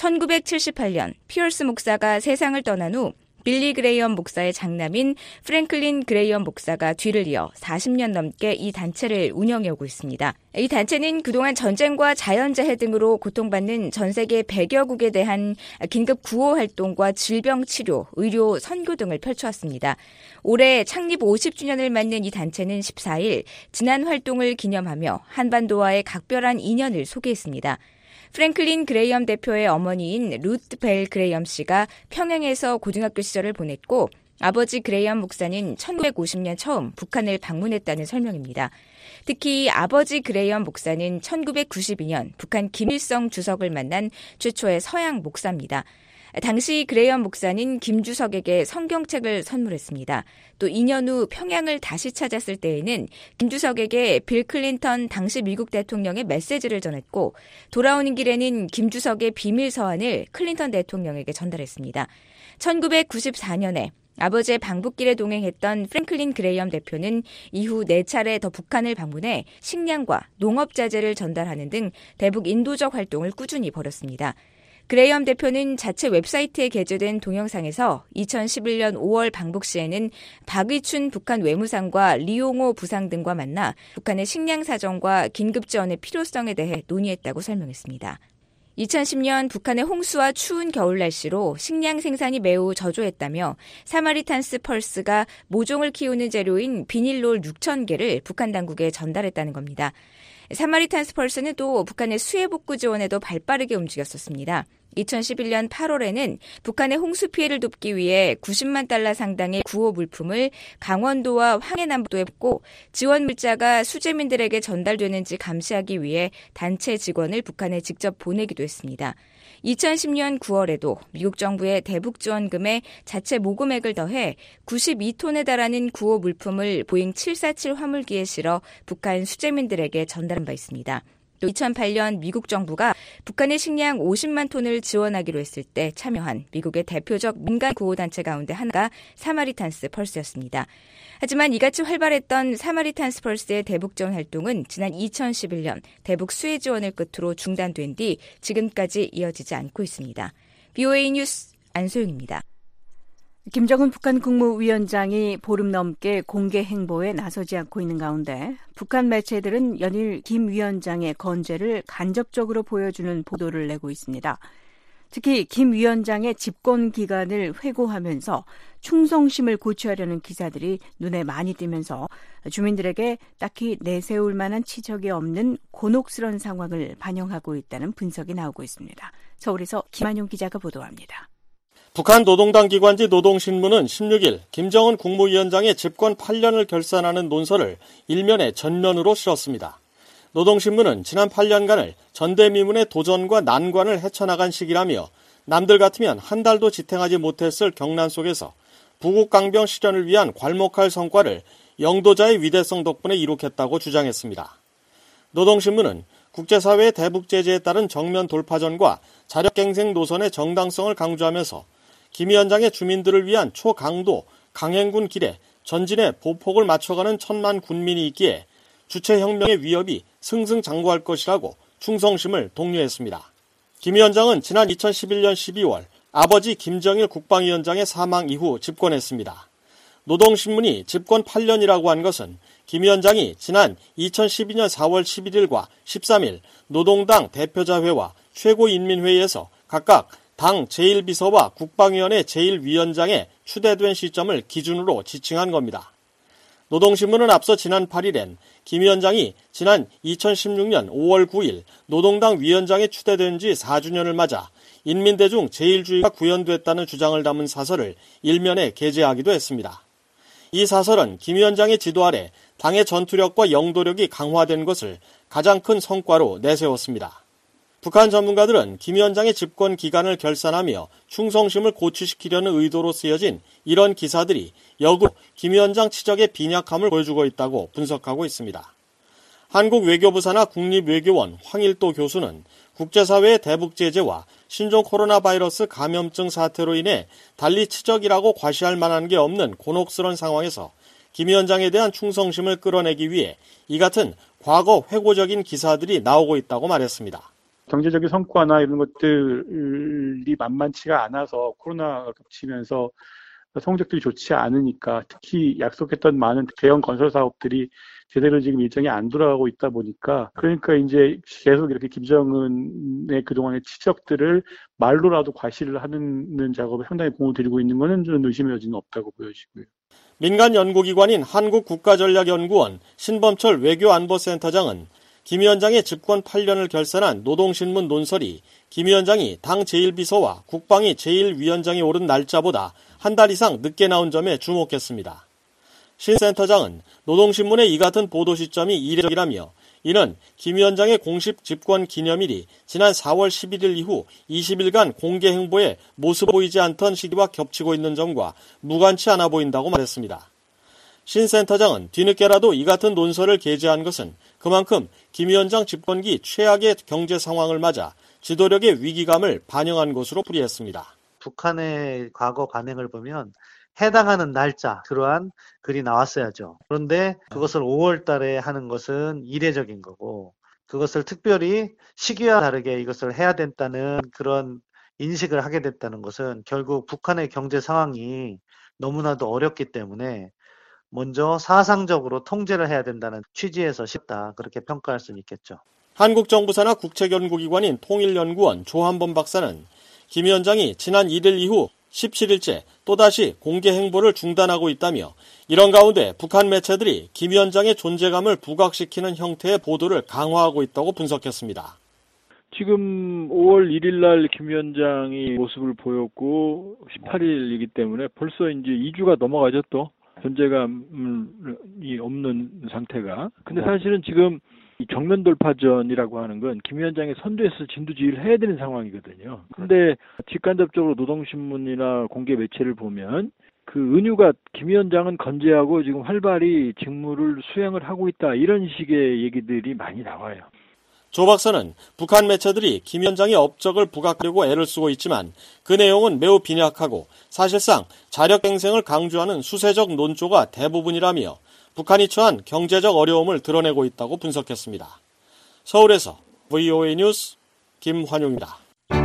1978년 피어스 목사가 세상을 떠난 후 빌리 그레이엄 목사의 장남인 프랭클린 그레이엄 목사가 뒤를 이어 40년 넘게 이 단체를 운영해오고 있습니다. 이 단체는 그동안 전쟁과 자연재해 등으로 고통받는 전 세계 100여국에 대한 긴급 구호 활동과 질병 치료, 의료, 선교 등을 펼쳐왔습니다. 올해 창립 50주년을 맞는 이 단체는 14일 지난 활동을 기념하며 한반도와의 각별한 인연을 소개했습니다. 프랭클린 그레이엄 대표의 어머니인 루트 벨 그레이엄 씨가 평양에서 고등학교 시절을 보냈고 아버지 그레이엄 목사는 1950년 처음 북한을 방문했다는 설명입니다. 특히 아버지 그레이엄 목사는 1992년 북한 김일성 주석을 만난 최초의 서양 목사입니다. 당시 그레이엄 목사는 김 주석에게 성경책을 선물했습니다. 또 2년 후 평양을 다시 찾았을 때에는 김 주석에게 빌 클린턴 당시 미국 대통령의 메시지를 전했고 돌아오는 길에는 김 주석의 비밀 서한을 클린턴 대통령에게 전달했습니다. 1994년에 아버지의 방북길에 동행했던 프랭클린 그레이엄 대표는 이후 4차례 더 북한을 방문해 식량과 농업자재를 전달하는 등 대북 인도적 활동을 꾸준히 벌였습니다. 그레이엄 대표는 자체 웹사이트에 게재된 동영상에서 2011년 5월 방북 시에는 박의춘 북한 외무상과 리용호 부상 등과 만나 북한의 식량 사정과 긴급 지원의 필요성에 대해 논의했다고 설명했습니다. 2010년 북한의 홍수와 추운 겨울 날씨로 식량 생산이 매우 저조했다며 사마리탄스 펄스가 모종을 키우는 재료인 비닐롤 6,000개를 북한 당국에 전달했다는 겁니다. 사마리탄스 펄스는 또 북한의 수해 복구 지원에도 발빠르게 움직였었습니다. 2011년 8월에는 북한의 홍수 피해를 돕기 위해 90만 달러 상당의 구호 물품을 강원도와 황해남도에 붓고 지원 물자가 수재민들에게 전달되는지 감시하기 위해 단체 직원을 북한에 직접 보내기도 했습니다. 2010년 9월에도 미국 정부의 대북 지원금에 자체 모금액을 더해 92톤에 달하는 구호 물품을 보잉 747 화물기에 실어 북한 수재민들에게 전달한 바 있습니다. 또 2008년 미국 정부가 북한의 식량 50만 톤을 지원하기로 했을 때 참여한 미국의 대표적 민간 구호단체 가운데 하나가 사마리탄스 펄스였습니다. 하지만 이같이 활발했던 사마리탄스 펄스의 대북 지원 활동은 지난 2011년 대북 수해 지원을 끝으로 중단된 뒤 지금까지 이어지지 않고 있습니다. BOA 뉴스 안소영입니다. 김정은 북한 국무위원장이 보름 넘게 공개 행보에 나서지 않고 있는 가운데 북한 매체들은 연일 김 위원장의 건재를 간접적으로 보여주는 보도를 내고 있습니다. 특히 김 위원장의 집권 기간을 회고하면서 충성심을 고취하려는 기사들이 눈에 많이 띄면서 주민들에게 딱히 내세울 만한 치적이 없는 곤혹스러운 상황을 반영하고 있다는 분석이 나오고 있습니다. 서울에서 김한용 기자가 보도합니다. 북한 노동당 기관지 노동신문은 16일 김정은 국무위원장의 집권 8년을 결산하는 논설을 일면에 전면으로 실었습니다. 노동신문은 지난 8년간을 전대미문의 도전과 난관을 헤쳐나간 시기라며 남들 같으면 한 달도 지탱하지 못했을 경란 속에서 부국강병 실현을 위한 괄목할 성과를 영도자의 위대성 덕분에 이룩했다고 주장했습니다. 노동신문은 국제사회의 대북 제재에 따른 정면 돌파전과 자력갱생 노선의 정당성을 강조하면서 김 위원장의 주민들을 위한 초강도 강행군 길에 전진의 보폭을 맞춰가는 천만 군민이 있기에 주체혁명의 위협이 승승장구할 것이라고 충성심을 독려했습니다. 김 위원장은 지난 2011년 12월 아버지 김정일 국방위원장의 사망 이후 집권했습니다. 노동신문이 집권 8년이라고 한 것은 김 위원장이 지난 2012년 4월 11일과 13일 노동당 대표자회와 최고인민회의에서 각각 당 제1비서와 국방위원회 제1위원장에 추대된 시점을 기준으로 지칭한 겁니다. 노동신문은 앞서 지난 8일엔 김 위원장이 지난 2016년 5월 9일 노동당 위원장에 추대된 지 4주년을 맞아 인민대중 제1주의가 구현됐다는 주장을 담은 사설을 일면에 게재하기도 했습니다. 이 사설은 김 위원장의 지도 아래 당의 전투력과 영도력이 강화된 것을 가장 큰 성과로 내세웠습니다. 북한 전문가들은 김 위원장의 집권 기간을 결산하며 충성심을 고취시키려는 의도로 쓰여진 이런 기사들이 역으로 김 위원장 치적의 빈약함을 보여주고 있다고 분석하고 있습니다. 한국 외교부 산하 국립외교원 황일도 교수는 국제사회의 대북 제재와 신종 코로나 바이러스 감염증 사태로 인해 달리 치적이라고 과시할 만한 게 없는 곤혹스러운 상황에서 김 위원장에 대한 충성심을 끌어내기 위해 이 같은 과거 회고적인 기사들이 나오고 있다고 말했습니다. 경제적인 성과나 이런 것들이 만만치가 않아서 코로나가 겹치면서 성적들이 좋지 않으니까 특히 약속했던 많은 대형 건설 사업들이 제대로 지금 일정이 안 돌아가고 있다 보니까 그러니까 이제 계속 이렇게 김정은의 그동안의 치적들을 말로라도 과시를 하는 작업에 상당히 공을 들이고 있는 것은 저는 의심의 여지는 없다고 보여지고요. 민간 연구기관인 한국국가전략연구원 신범철 외교안보센터장은 김 위원장의 집권 8년을 결산한 노동신문 논설이 김 위원장이 당 제1비서와 국방위 제1위원장에 오른 날짜보다 한 달 이상 늦게 나온 점에 주목했습니다. 신 센터장은 노동신문의 이 같은 보도 시점이 이례적이라며 이는 김 위원장의 공식 집권 기념일이 지난 4월 11일 이후 20일간 공개 행보에 모습 보이지 않던 시기와 겹치고 있는 점과 무관치 않아 보인다고 말했습니다. 신 센터장은 뒤늦게라도 이 같은 논설을 게재한 것은 그만큼 김 위원장 집권기 최악의 경제 상황을 맞아 지도력의 위기감을 반영한 것으로 풀이했습니다. 북한의 과거 관행을 보면 해당하는 날짜 그러한 글이 나왔어야죠. 그런데 그것을 5월 달에 하는 것은 이례적인 거고 그것을 특별히 시기와 다르게 이것을 해야 된다는 그런 인식을 하게 됐다는 것은 결국 북한의 경제 상황이 너무나도 어렵기 때문에 먼저 사상적으로 통제를 해야 된다는 취지에서 쉽다 그렇게 평가할 수는 있겠죠. 한국 정부 산하 국책연구기관인 통일연구원 조한범 박사는 김 위원장이 지난 1일 이후 17일째 또다시 공개 행보를 중단하고 있다며 이런 가운데 북한 매체들이 김 위원장의 존재감을 부각시키는 형태의 보도를 강화하고 있다고 분석했습니다. 지금 5월 1일 날 김 위원장이 모습을 보였고 18일이기 때문에 벌써 이제 2주가 넘어가죠 또. 존재감이 없는 상태가. 근데 사실은 지금 이 정면 돌파전이라고 하는 건 김 위원장의 선두에서 진두지휘를 해야 되는 상황이거든요. 근데 직간접적으로 노동신문이나 공개 매체를 보면 그 은유가 김 위원장은 건재하고 지금 활발히 직무를 수행을 하고 있다 이런 식의 얘기들이 많이 나와요. 조 박사는 북한 매체들이 김 위원장의 업적을 부각하려고 애를 쓰고 있지만 그 내용은 매우 빈약하고 사실상 자력갱생을 강조하는 수세적 논조가 대부분이라며 북한이 처한 경제적 어려움을 드러내고 있다고 분석했습니다. 서울에서 VOA 뉴스 김환용입니다.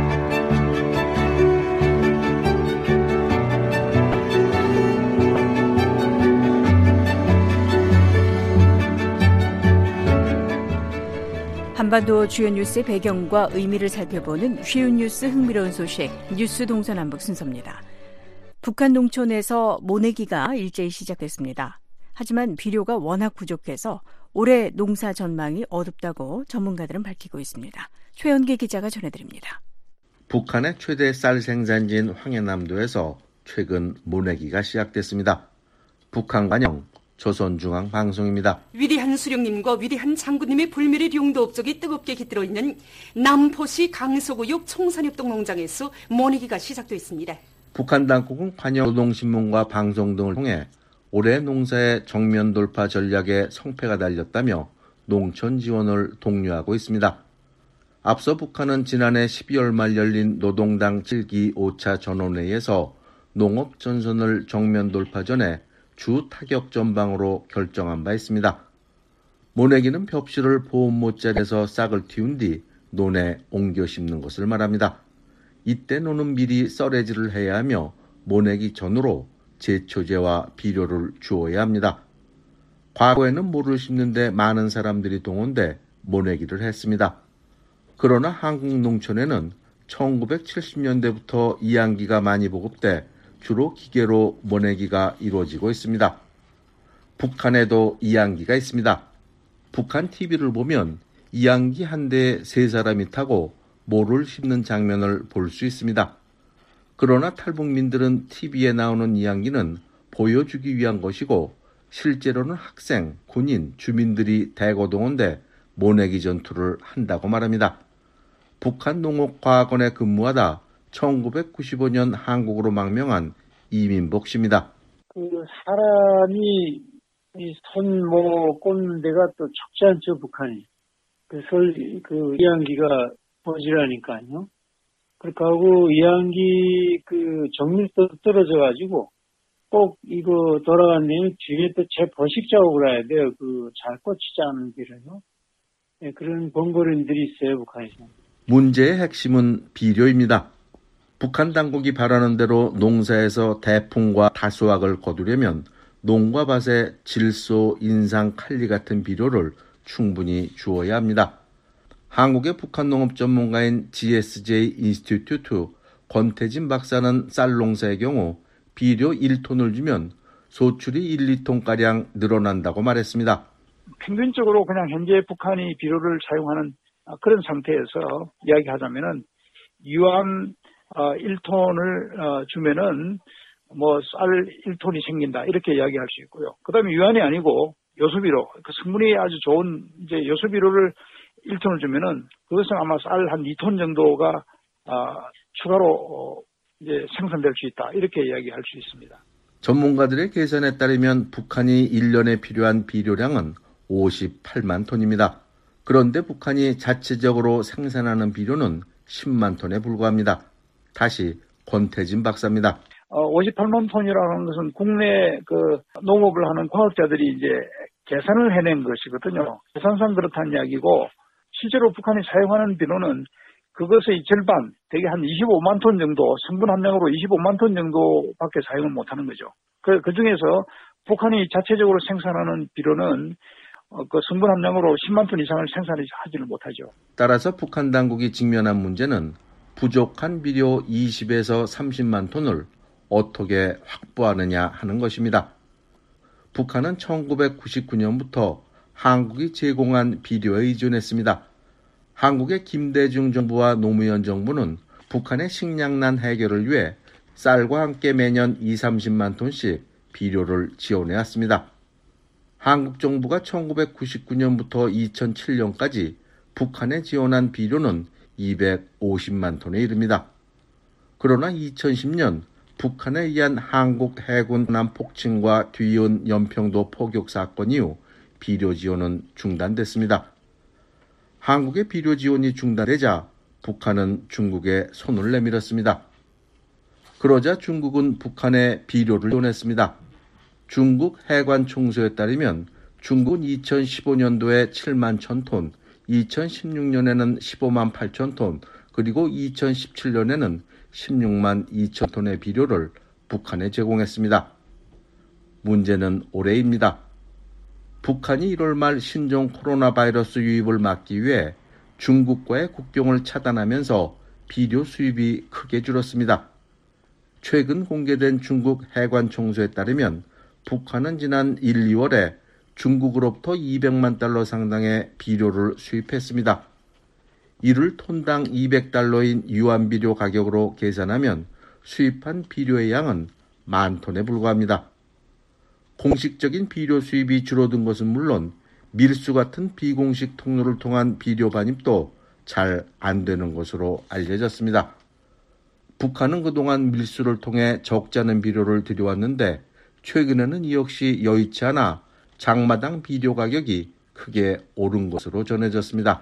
한반도 주요 뉴스의 배경과 의미를 살펴보는 쉬운 뉴스 흥미로운 소식 뉴스 동서남북 순서입니다. 북한 농촌에서 모내기가 일제히 시작됐습니다. 하지만 비료가 워낙 부족해서 올해 농사 전망이 어둡다고 전문가들은 밝히고 있습니다. 최연기 기자가 전해드립니다. 북한의 최대 쌀 생산지인 황해남도에서 최근 모내기가 시작됐습니다. 북한 관영 조선중앙방송입니다. 위대한 수령님과 위대한 장군님의 불멸의 용도 업적이 뜨겁게 깃들어 있는 남포시 강서구역 청산협동 농장에서 모내기가 시작됐습니다. 북한 당국은 관영 노동신문과 방송 등을 통해 올해 농사의 정면 돌파 전략에 성패가 달렸다며 농촌 지원을 독려하고 있습니다. 앞서 북한은 지난해 12월 말 열린 노동당 7기 5차 전원회의에서 농업 전선을 정면 돌파 전에 주 타격 전방으로 결정한 바 있습니다. 모내기는 벽실을 보온 못자리에서 싹을 틔운 뒤 논에 옮겨 심는 것을 말합니다. 이때 논은 미리 썰애질을 해야 하며 모내기 전으로 제초제와 비료를 주어야 합니다. 과거에는 모를 심는데 많은 사람들이 동원돼 모내기를 했습니다. 그러나 한국 농촌에는 1970년대부터 이양기가 많이 보급돼 주로 기계로 모내기가 이루어지고 있습니다. 북한에도 이양기가 있습니다. 북한 TV를 보면 이양기 한 대에 3사람이 타고 모를 심는 장면을 볼 수 있습니다. 그러나 탈북민들은 TV에 나오는 이양기는 보여주기 위한 것이고 실제로는 학생, 군인, 주민들이 대거동원돼 모내기 전투를 한다고 말합니다. 북한 농업과학원에 근무하다 1995년 한국으로 망명한 이민복 씨입니다. 사람이 손 꽂는 데가 또 적지 않죠, 북한이. 이양기가 버지라니까요. 그렇게 하고 이양기 정밀도 떨어져가지고 꼭 이거 돌아간 데는 뒤에 또 재버식 작업을 해야 돼요. 잘 꽂히지 않은 길은요. 네, 그런 번거로움들이 있어요, 북한에서. 문제의 핵심은 비료입니다. 북한 당국이 바라는 대로 농사에서 대풍과 다수확을 거두려면 농과 밭에 질소, 인상, 칼리 같은 비료를 충분히 주어야 합니다. 한국의 북한 농업 전문가인 GSJ 인스티튜트 권태진 박사는 쌀 농사의 경우 비료 1톤을 주면 소출이 1~2톤가량 늘어난다고 말했습니다. 평균적으로 그냥 현재 북한이 비료를 사용하는 그런 상태에서 이야기하자면은 유암 1톤을 주면은 쌀 1톤이 생긴다 이렇게 이야기할 수 있고요. 그다음에 유암이 아니고 요소비료, 성분이 아주 좋은 요소비료를 1톤을 주면은 그것은 아마 쌀 한 2톤 정도가 추가로 생산될 수 있다 이렇게 이야기할 수 있습니다. 전문가들의 계산에 따르면 북한이 1년에 필요한 비료량은 58만 톤입니다. 그런데 북한이 자체적으로 생산하는 비료는 10만 톤에 불과합니다. 다시 권태진 박사입니다. 58만 톤이라는 것은 국내 농업을 하는 과학자들이 계산을 해낸 것이거든요. 계산상 그렇다는 이야기고 실제로 북한이 사용하는 비료는 그것의 절반, 되게 한 25만 톤 정도, 성분 함량으로 25만 톤 정도밖에 사용을 못하는 거죠. 그 중에서 북한이 자체적으로 생산하는 비료는 그 성분 함량으로 10만 톤 이상을 생산하지를 못하죠. 따라서 북한 당국이 직면한 문제는 부족한 비료 20에서 30만 톤을 어떻게 확보하느냐 하는 것입니다. 북한은 1999년부터 한국이 제공한 비료에 의존했습니다. 한국의 김대중 정부와 노무현 정부는 북한의 식량난 해결을 위해 쌀과 함께 매년 20-30만 톤씩 비료를 지원해왔습니다. 한국 정부가 1999년부터 2007년까지 북한에 지원한 비료는 250만 톤에 이릅니다. 그러나 2010년 북한에 의한 한국 해군 남폭침과 뒤이은 연평도 포격 사건 이후 비료 지원은 중단됐습니다. 한국의 비료 지원이 중단되자 북한은 중국에 손을 내밀었습니다. 그러자 중국은 북한에 비료를 지원했습니다. 중국 해관 총수에 따르면 중국은 2015년도에 7만 1,000톤, 2016년에는 15만 8천 톤, 그리고 2017년에는 16만 2천 톤의 비료를 북한에 제공했습니다. 문제는 올해입니다. 북한이 1월 말 신종 코로나 바이러스 유입을 막기 위해 중국과의 국경을 차단하면서 비료 수입이 크게 줄었습니다. 최근 공개된 중국 해관 총수에 따르면 북한은 지난 1, 2월에 중국으로부터 200만 달러 상당의 비료를 수입했습니다. 이를 톤당 200달러인 유한비료 가격으로 계산하면 수입한 비료의 양은 10,000톤에 불과합니다. 공식적인 비료 수입이 줄어든 것은 물론 밀수 같은 비공식 통로를 통한 비료 반입도 잘 안 되는 것으로 알려졌습니다. 북한은 그동안 밀수를 통해 적지 않은 비료를 들여왔는데 최근에는 이 역시 여의치 않아 장마당 비료 가격이 크게 오른 것으로 전해졌습니다.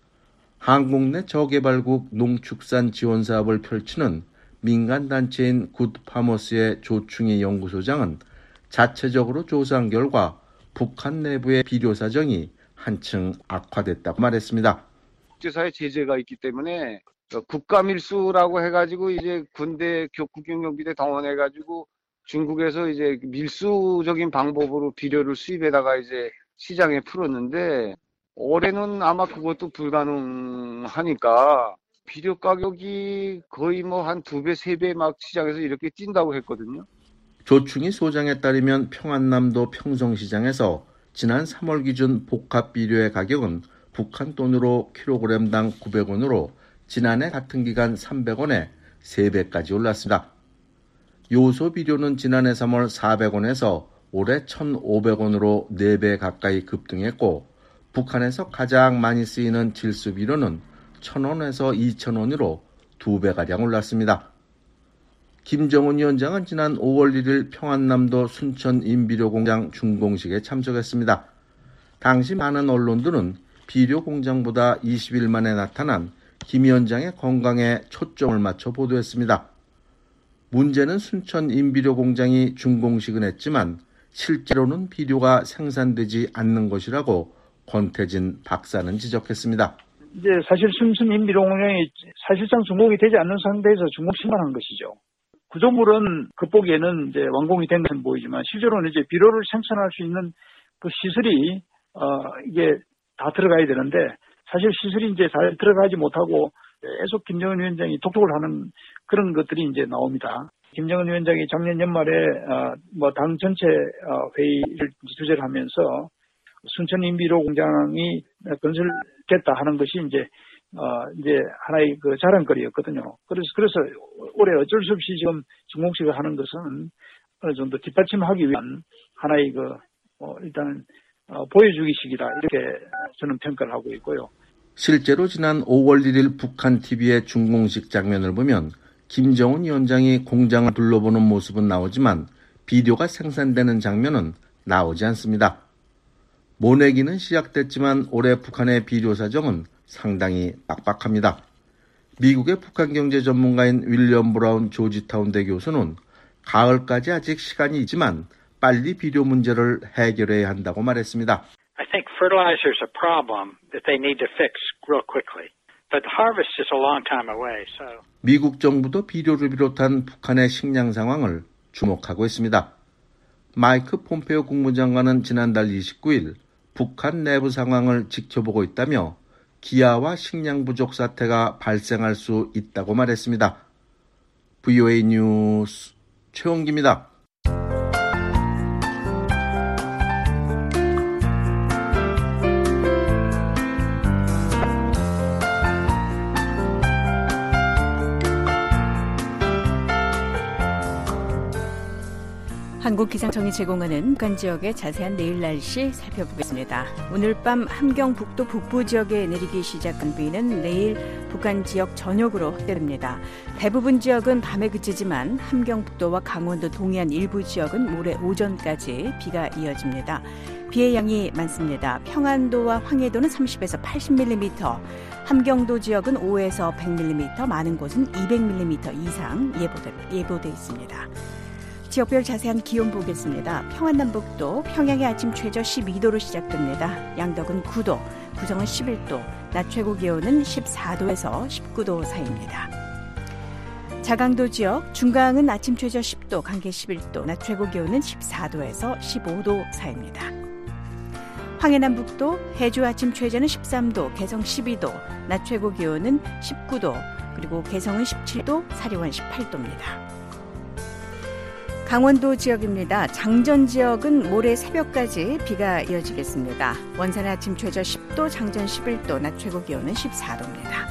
한국 내 저개발국 농축산 지원 사업을 펼치는 민간단체인 굿파머스의 조충희 연구소장은 자체적으로 조사한 결과 북한 내부의 비료 사정이 한층 악화됐다고 말했습니다. 국제사회 제재가 있기 때문에 국가 밀수라고 해가지고 이제 군대 국경경비대 동원해가지고 중국에서 이제 밀수적인 방법으로 비료를 수입해다가 이제 시장에 풀었는데 올해는 아마 그것도 불가능하니까 비료 가격이 거의 뭐 한 2배, 3배 막 시장에서 이렇게 뛴다고 했거든요. 조충희 소장에 따르면 평안남도 평성시장에서 지난 3월 기준 복합 비료의 가격은 북한 돈으로 킬로그램당 900원으로 지난해 같은 기간 300원에 3배까지 올랐습니다. 요소 비료는 지난해 3월 400원에서 올해 1,500원으로 4배 가까이 급등했고 북한에서 가장 많이 쓰이는 질소 비료는 1,000원에서 2,000원으로 2배가량 올랐습니다. 김정은 위원장은 지난 5월 1일 평안남도 순천 인비료공장 준공식에 참석했습니다. 당시 많은 언론들은 비료 공장보다 20일 만에 나타난 김 위원장의 건강에 초점을 맞춰 보도했습니다. 문제는 순천 인비료공장이 준공식은 했지만 실제로는 비료가 생산되지 않는 것이라고 권태진 박사는 지적했습니다. 이제 사실 순천 인비료공장이 사실상 준공이 되지 않는 상태에서 준공식만 한 것이죠. 구조물은 겉보기에는 이제 완공이 된 것은 보이지만 실제로는 이제 비료를 생산할 수 있는 그 시설이 이게 다 들어가야 되는데 사실 시설이 이제 잘 들어가지 못하고 계속 김정은 위원장이 독촉을 하는 그런 것들이 이제 나옵니다. 김정은 위원장이 작년 연말에 당 전체 회의를 주재를 하면서 순천 인비료 공장이 건설됐다 하는 것이 이제 하나의 그 자랑거리였거든요. 그래서 올해 어쩔 수 없이 지금 준공식을 하는 것은 어느 정도 뒷받침하기 위한 하나의 일단 보여주기식이다 이렇게 저는 평가를 하고 있고요. 실제로 지난 5월 1일 북한 TV의 준공식 장면을 보면 김정은 위원장이 공장을 둘러보는 모습은 나오지만 비료가 생산되는 장면은 나오지 않습니다. 모내기는 시작됐지만 올해 북한의 비료 사정은 상당히 빡빡합니다. 미국의 북한 경제 전문가인 윌리엄 브라운 조지타운대 교수는 가을까지 아직 시간이 있지만 빨리 비료 문제를 해결해야 한다고 말했습니다. I think fertilizer is a problem that they need to fix real quickly. But harvest is a long time away, so. 미국 정부도 비료를 비롯한 북한의 식량 상황을 주목하고 있습니다. 마이크 폼페오 국무장관은 지난달 29일 북한 내부 상황을 지켜보고 있다며 기아와 식량 부족 사태가 발생할 수 있다고 말했습니다. VOA 뉴스 최원기입니다. 한국기상청이 제공하는 북한 지역의 자세한 내일 날씨 살펴보겠습니다. 오늘 밤 함경북도 북부 지역에 내리기 시작한 비는 내일 북한 지역 전역으로 확대됩니다. 대부분 지역은 밤에 그치지만 함경북도와 강원도 동해안 일부 지역은 모레 오전까지 비가 이어집니다. 비의 양이 많습니다. 평안도와 황해도는 30에서 80mm, 함경도 지역은 5에서 100mm, 많은 곳은 200mm 이상 예보돼 있습니다. 지역별 자세한 기온 보겠습니다. 평안남북도 평양의 아침 최저 12도로 시작됩니다. 양덕은 9도, 구정은 11도, 낮 최고 기온은 14도에서 19도 사이입니다. 자강도 지역, 중강은 아침 최저 10도, 강계 11도, 낮 최고 기온은 14도에서 15도 사이입니다. 황해남북도, 해주 아침 최저는 13도, 개성 12도, 낮 최고 기온은 19도, 그리고 개성은 17도, 사리원 18도입니다. 강원도 지역입니다. 장전 지역은 모레 새벽까지 비가 이어지겠습니다. 원산의 아침 최저 10도, 장전 11도, 낮 최고 기온은 14도입니다.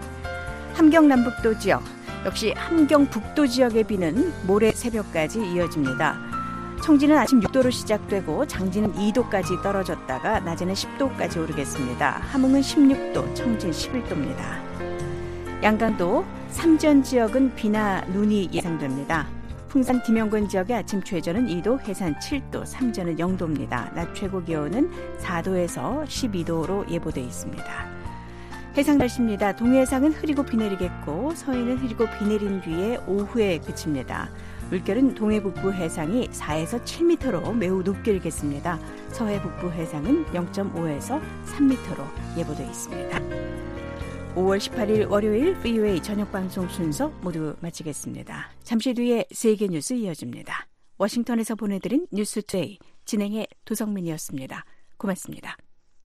함경남북도 지역, 역시 함경북도 지역의 비는 모레 새벽까지 이어집니다. 청진은 아침 6도로 시작되고 장진은 2도까지 떨어졌다가 낮에는 10도까지 오르겠습니다. 함흥은 16도, 청진 11도입니다. 양강도, 삼전 지역은 비나 눈이 예상됩니다. 풍산 김영권 지역의 아침 최저는 2도, 해산 7도, 삼전은 0도입니다. 낮 최고 기온은 4도에서 12도로 예보돼 있습니다. 해상 날씨입니다. 동해상은 흐리고 비 내리겠고 서해는 흐리고 비 내린 뒤에 오후에 그칩니다. 물결은 동해 북부 해상이 4에서 7m로 매우 높게 일겠습니다. 서해 북부 해상은 0.5에서 3m로 예보돼 있습니다. 5월 18일 월요일 VOA 저녁방송 순서 모두 마치겠습니다. 잠시 뒤에 세계 뉴스 이어집니다. 워싱턴에서 보내드린 뉴스투데이 진행의 도성민이었습니다. 고맙습니다.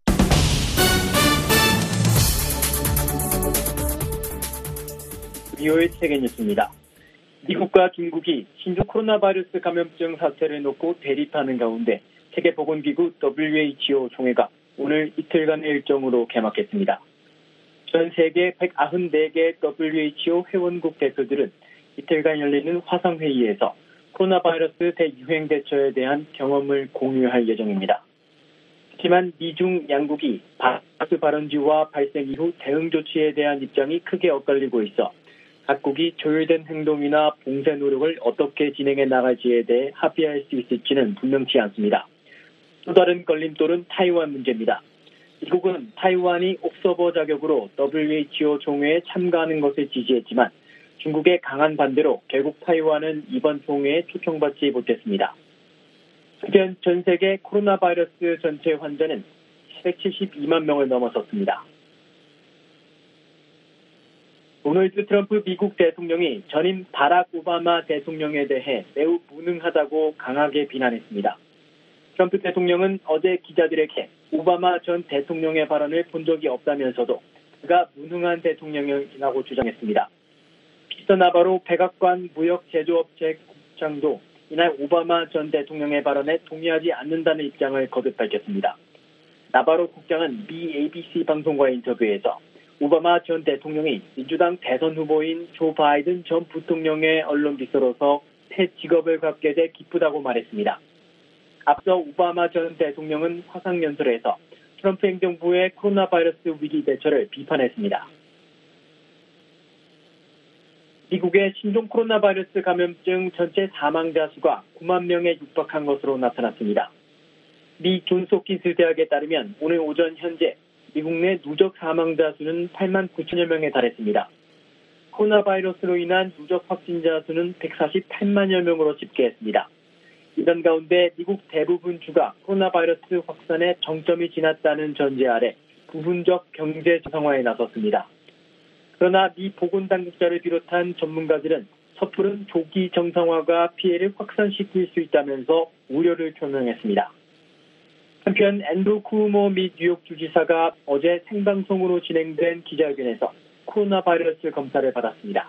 VOA 세계 뉴스입니다. 미국과 중국이 신종 코로나 바이러스 감염증 사태를 놓고 대립하는 가운데 세계보건기구 WHO 총회가 오늘 이틀간의 일정으로 개막했습니다. 전 세계 194개 WHO 회원국 대표들은 이틀간 열리는 화상회의에서 코로나 바이러스 대유행 대처에 대한 경험을 공유할 예정입니다. 하지만 미중 양국이 바이러스 발원지와 발생 이후 대응 조치에 대한 입장이 크게 엇갈리고 있어 각국이 조율된 행동이나 봉쇄 노력을 어떻게 진행해 나갈지에 대해 합의할 수 있을지는 분명치 않습니다. 또 다른 걸림돌은 타이완 문제입니다. 미국은 타이완이 옵서버 자격으로 WHO 총회에 참가하는 것을 지지했지만 중국의 강한 반대로 결국 타이완은 이번 총회에 초청받지 못했습니다. 한편 전 세계 코로나 바이러스 전체 환자는 172만 명을 넘어섰습니다. 도널드 트럼프 미국 대통령이 전임 바락 오바마 대통령에 대해 매우 무능하다고 강하게 비난했습니다. 트럼프 대통령은 어제 기자들에게 오바마 전 대통령의 발언을 본 적이 없다면서도 그가 무능한 대통령이라고 주장했습니다. 피터 나바로 백악관 무역제조업체 국장도 이날 오바마 전 대통령의 발언에 동의하지 않는다는 입장을 거듭 밝혔습니다. 나바로 국장은 미 ABC 방송과의 인터뷰에서 오바마 전 대통령이 민주당 대선 후보인 조 바이든 전 부통령의 언론 비서로서 새 직업을 갖게 돼 기쁘다고 말했습니다. 앞서 오바마 전 대통령은 화상연설에서 트럼프 행정부의 코로나 바이러스 위기 대처를 비판했습니다. 미국의 신종 코로나 바이러스 감염증 전체 사망자 수가 9만 명에 육박한 것으로 나타났습니다. 미 존스 홉킨스 대학에 따르면 오늘 오전 현재 미국 내 누적 사망자 수는 8만 9천여 명에 달했습니다. 코로나 바이러스로 인한 누적 확진자 수는 148만여 명으로 집계했습니다. 이런 가운데 미국 대부분 주가 코로나 바이러스 확산의 정점이 지났다는 전제 아래 부분적 경제 정상화에 나섰습니다. 그러나 미 보건당국자를 비롯한 전문가들은 섣부른 조기 정상화가 피해를 확산시킬 수 있다면서 우려를 표명했습니다. 한편 앤드루 쿠오모 미 뉴욕 주지사가 어제 생방송으로 진행된 기자회견에서 코로나 바이러스 검사를 받았습니다.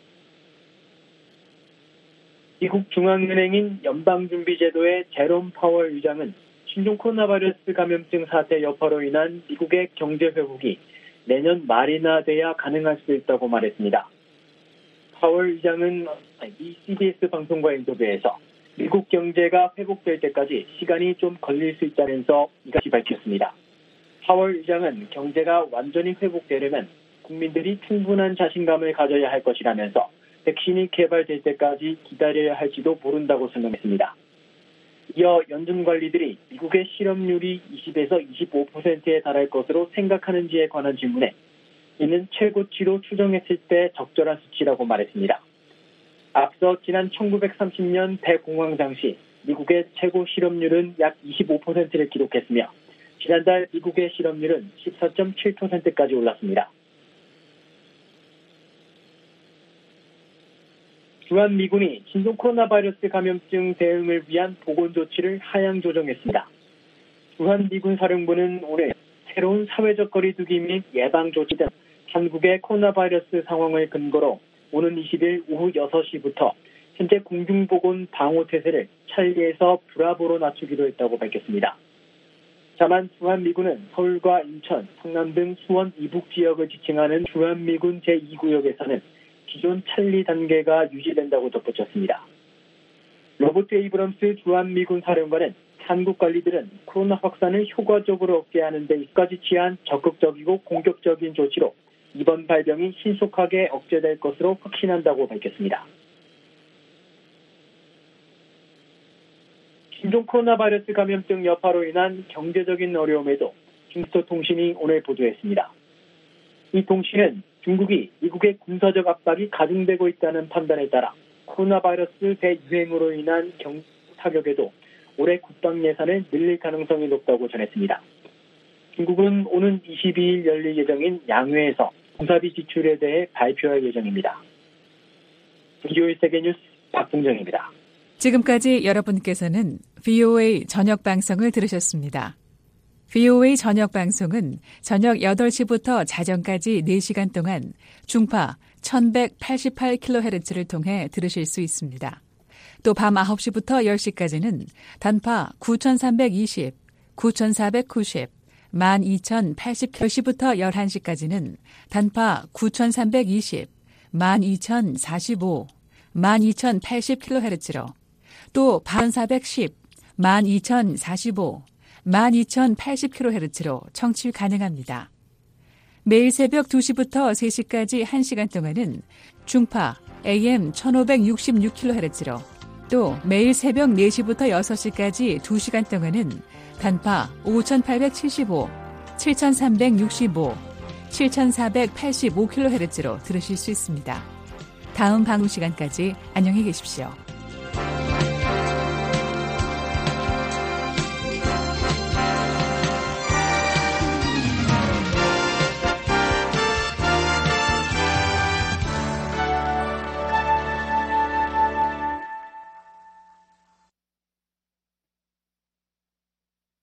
미국 중앙은행인 연방준비제도의 제롬 파월 의장은 신종 코로나 바이러스 감염증 사태 여파로 인한 미국의 경제 회복이 내년 말이나 돼야 가능할 수 있다고 말했습니다. 파월 의장은 CBS 방송과 인터뷰에서 미국 경제가 회복될 때까지 시간이 좀 걸릴 수 있다면서 이같이 밝혔습니다. 파월 의장은 경제가 완전히 회복되려면 국민들이 충분한 자신감을 가져야 할 것이라면서 백신이 개발될 때까지 기다려야 할지도 모른다고 설명했습니다. 이어 연준관리들이 미국의 실업률이 20에서 25%에 달할 것으로 생각하는지에 관한 질문에 이는 최고치로 추정했을 때 적절한 수치라고 말했습니다. 앞서 지난 1930년 대공황 당시 미국의 최고 실업률은 약 25%를 기록했으며 지난달 미국의 실업률은 14.7%까지 올랐습니다. 주한미군이 신종 코로나 바이러스 감염증 대응을 위한 보건 조치를 하향 조정했습니다. 주한미군 사령부는 오늘 새로운 사회적 거리두기 및 예방 조치 등 한국의 코로나 바이러스 상황을 근거로 오는 20일 오후 6시부터 현재 공중보건 방호 태세를 찰리에서 브라보로 낮추기로 했다고 밝혔습니다. 다만 주한미군은 서울과 인천, 성남 등 수원 이북 지역을 지칭하는 주한미군 제2구역에서는 기존 찰리 단계가 유지된다고 덧붙였습니다. 로버트 에이브럼스 주한미군 사령관은 한국 관리들은 코로나 확산을 효과적으로 억제하는 데 이까지 취한 적극적이고 공격적인 조치로 이번 발병이 신속하게 억제될 것으로 확신한다고 밝혔습니다. 신종 코로나 바이러스 감염증 여파로 인한 경제적인 어려움에도 중스토통신이 오늘 보도했습니다. 이 통신은 중국이 미국의 군사적 압박이 가중되고 있다는 판단에 따라 코로나 바이러스 대유행으로 인한 경제 타격에도 올해 국방 예산을 늘릴 가능성이 높다고 전했습니다. 중국은 오는 22일 열릴 예정인 양회에서 군사비 지출에 대해 발표할 예정입니다. VOA 세계뉴스 박승정입니다. 지금까지 여러분께서는 VOA 저녁 방송을 들으셨습니다. VOA 저녁 방송은 저녁 8시부터 자정까지 4시간 동안 중파 1188kHz를 통해 들으실 수 있습니다. 또 밤 9시부터 10시까지는 단파 9320, 9490, 12080kHz부터 11시까지는 단파 9320, 12045, 12080kHz로 또 밤 410, 12045, 12080kHz로 청취 가능합니다. 매일 새벽 2시부터 3시까지 1시간 동안은 중파 AM 1566kHz로 또 매일 새벽 4시부터 6시까지 2시간 동안은 단파 5875, 7365, 7485kHz로 들으실 수 있습니다. 다음 방송 시간까지 안녕히 계십시오.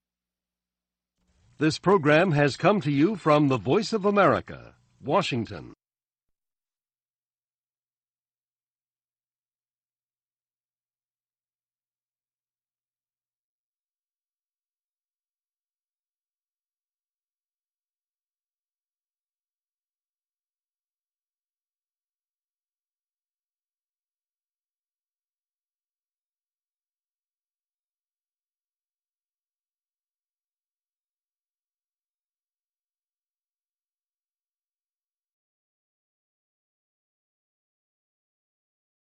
This program has come to you from the Voice of America, Washington.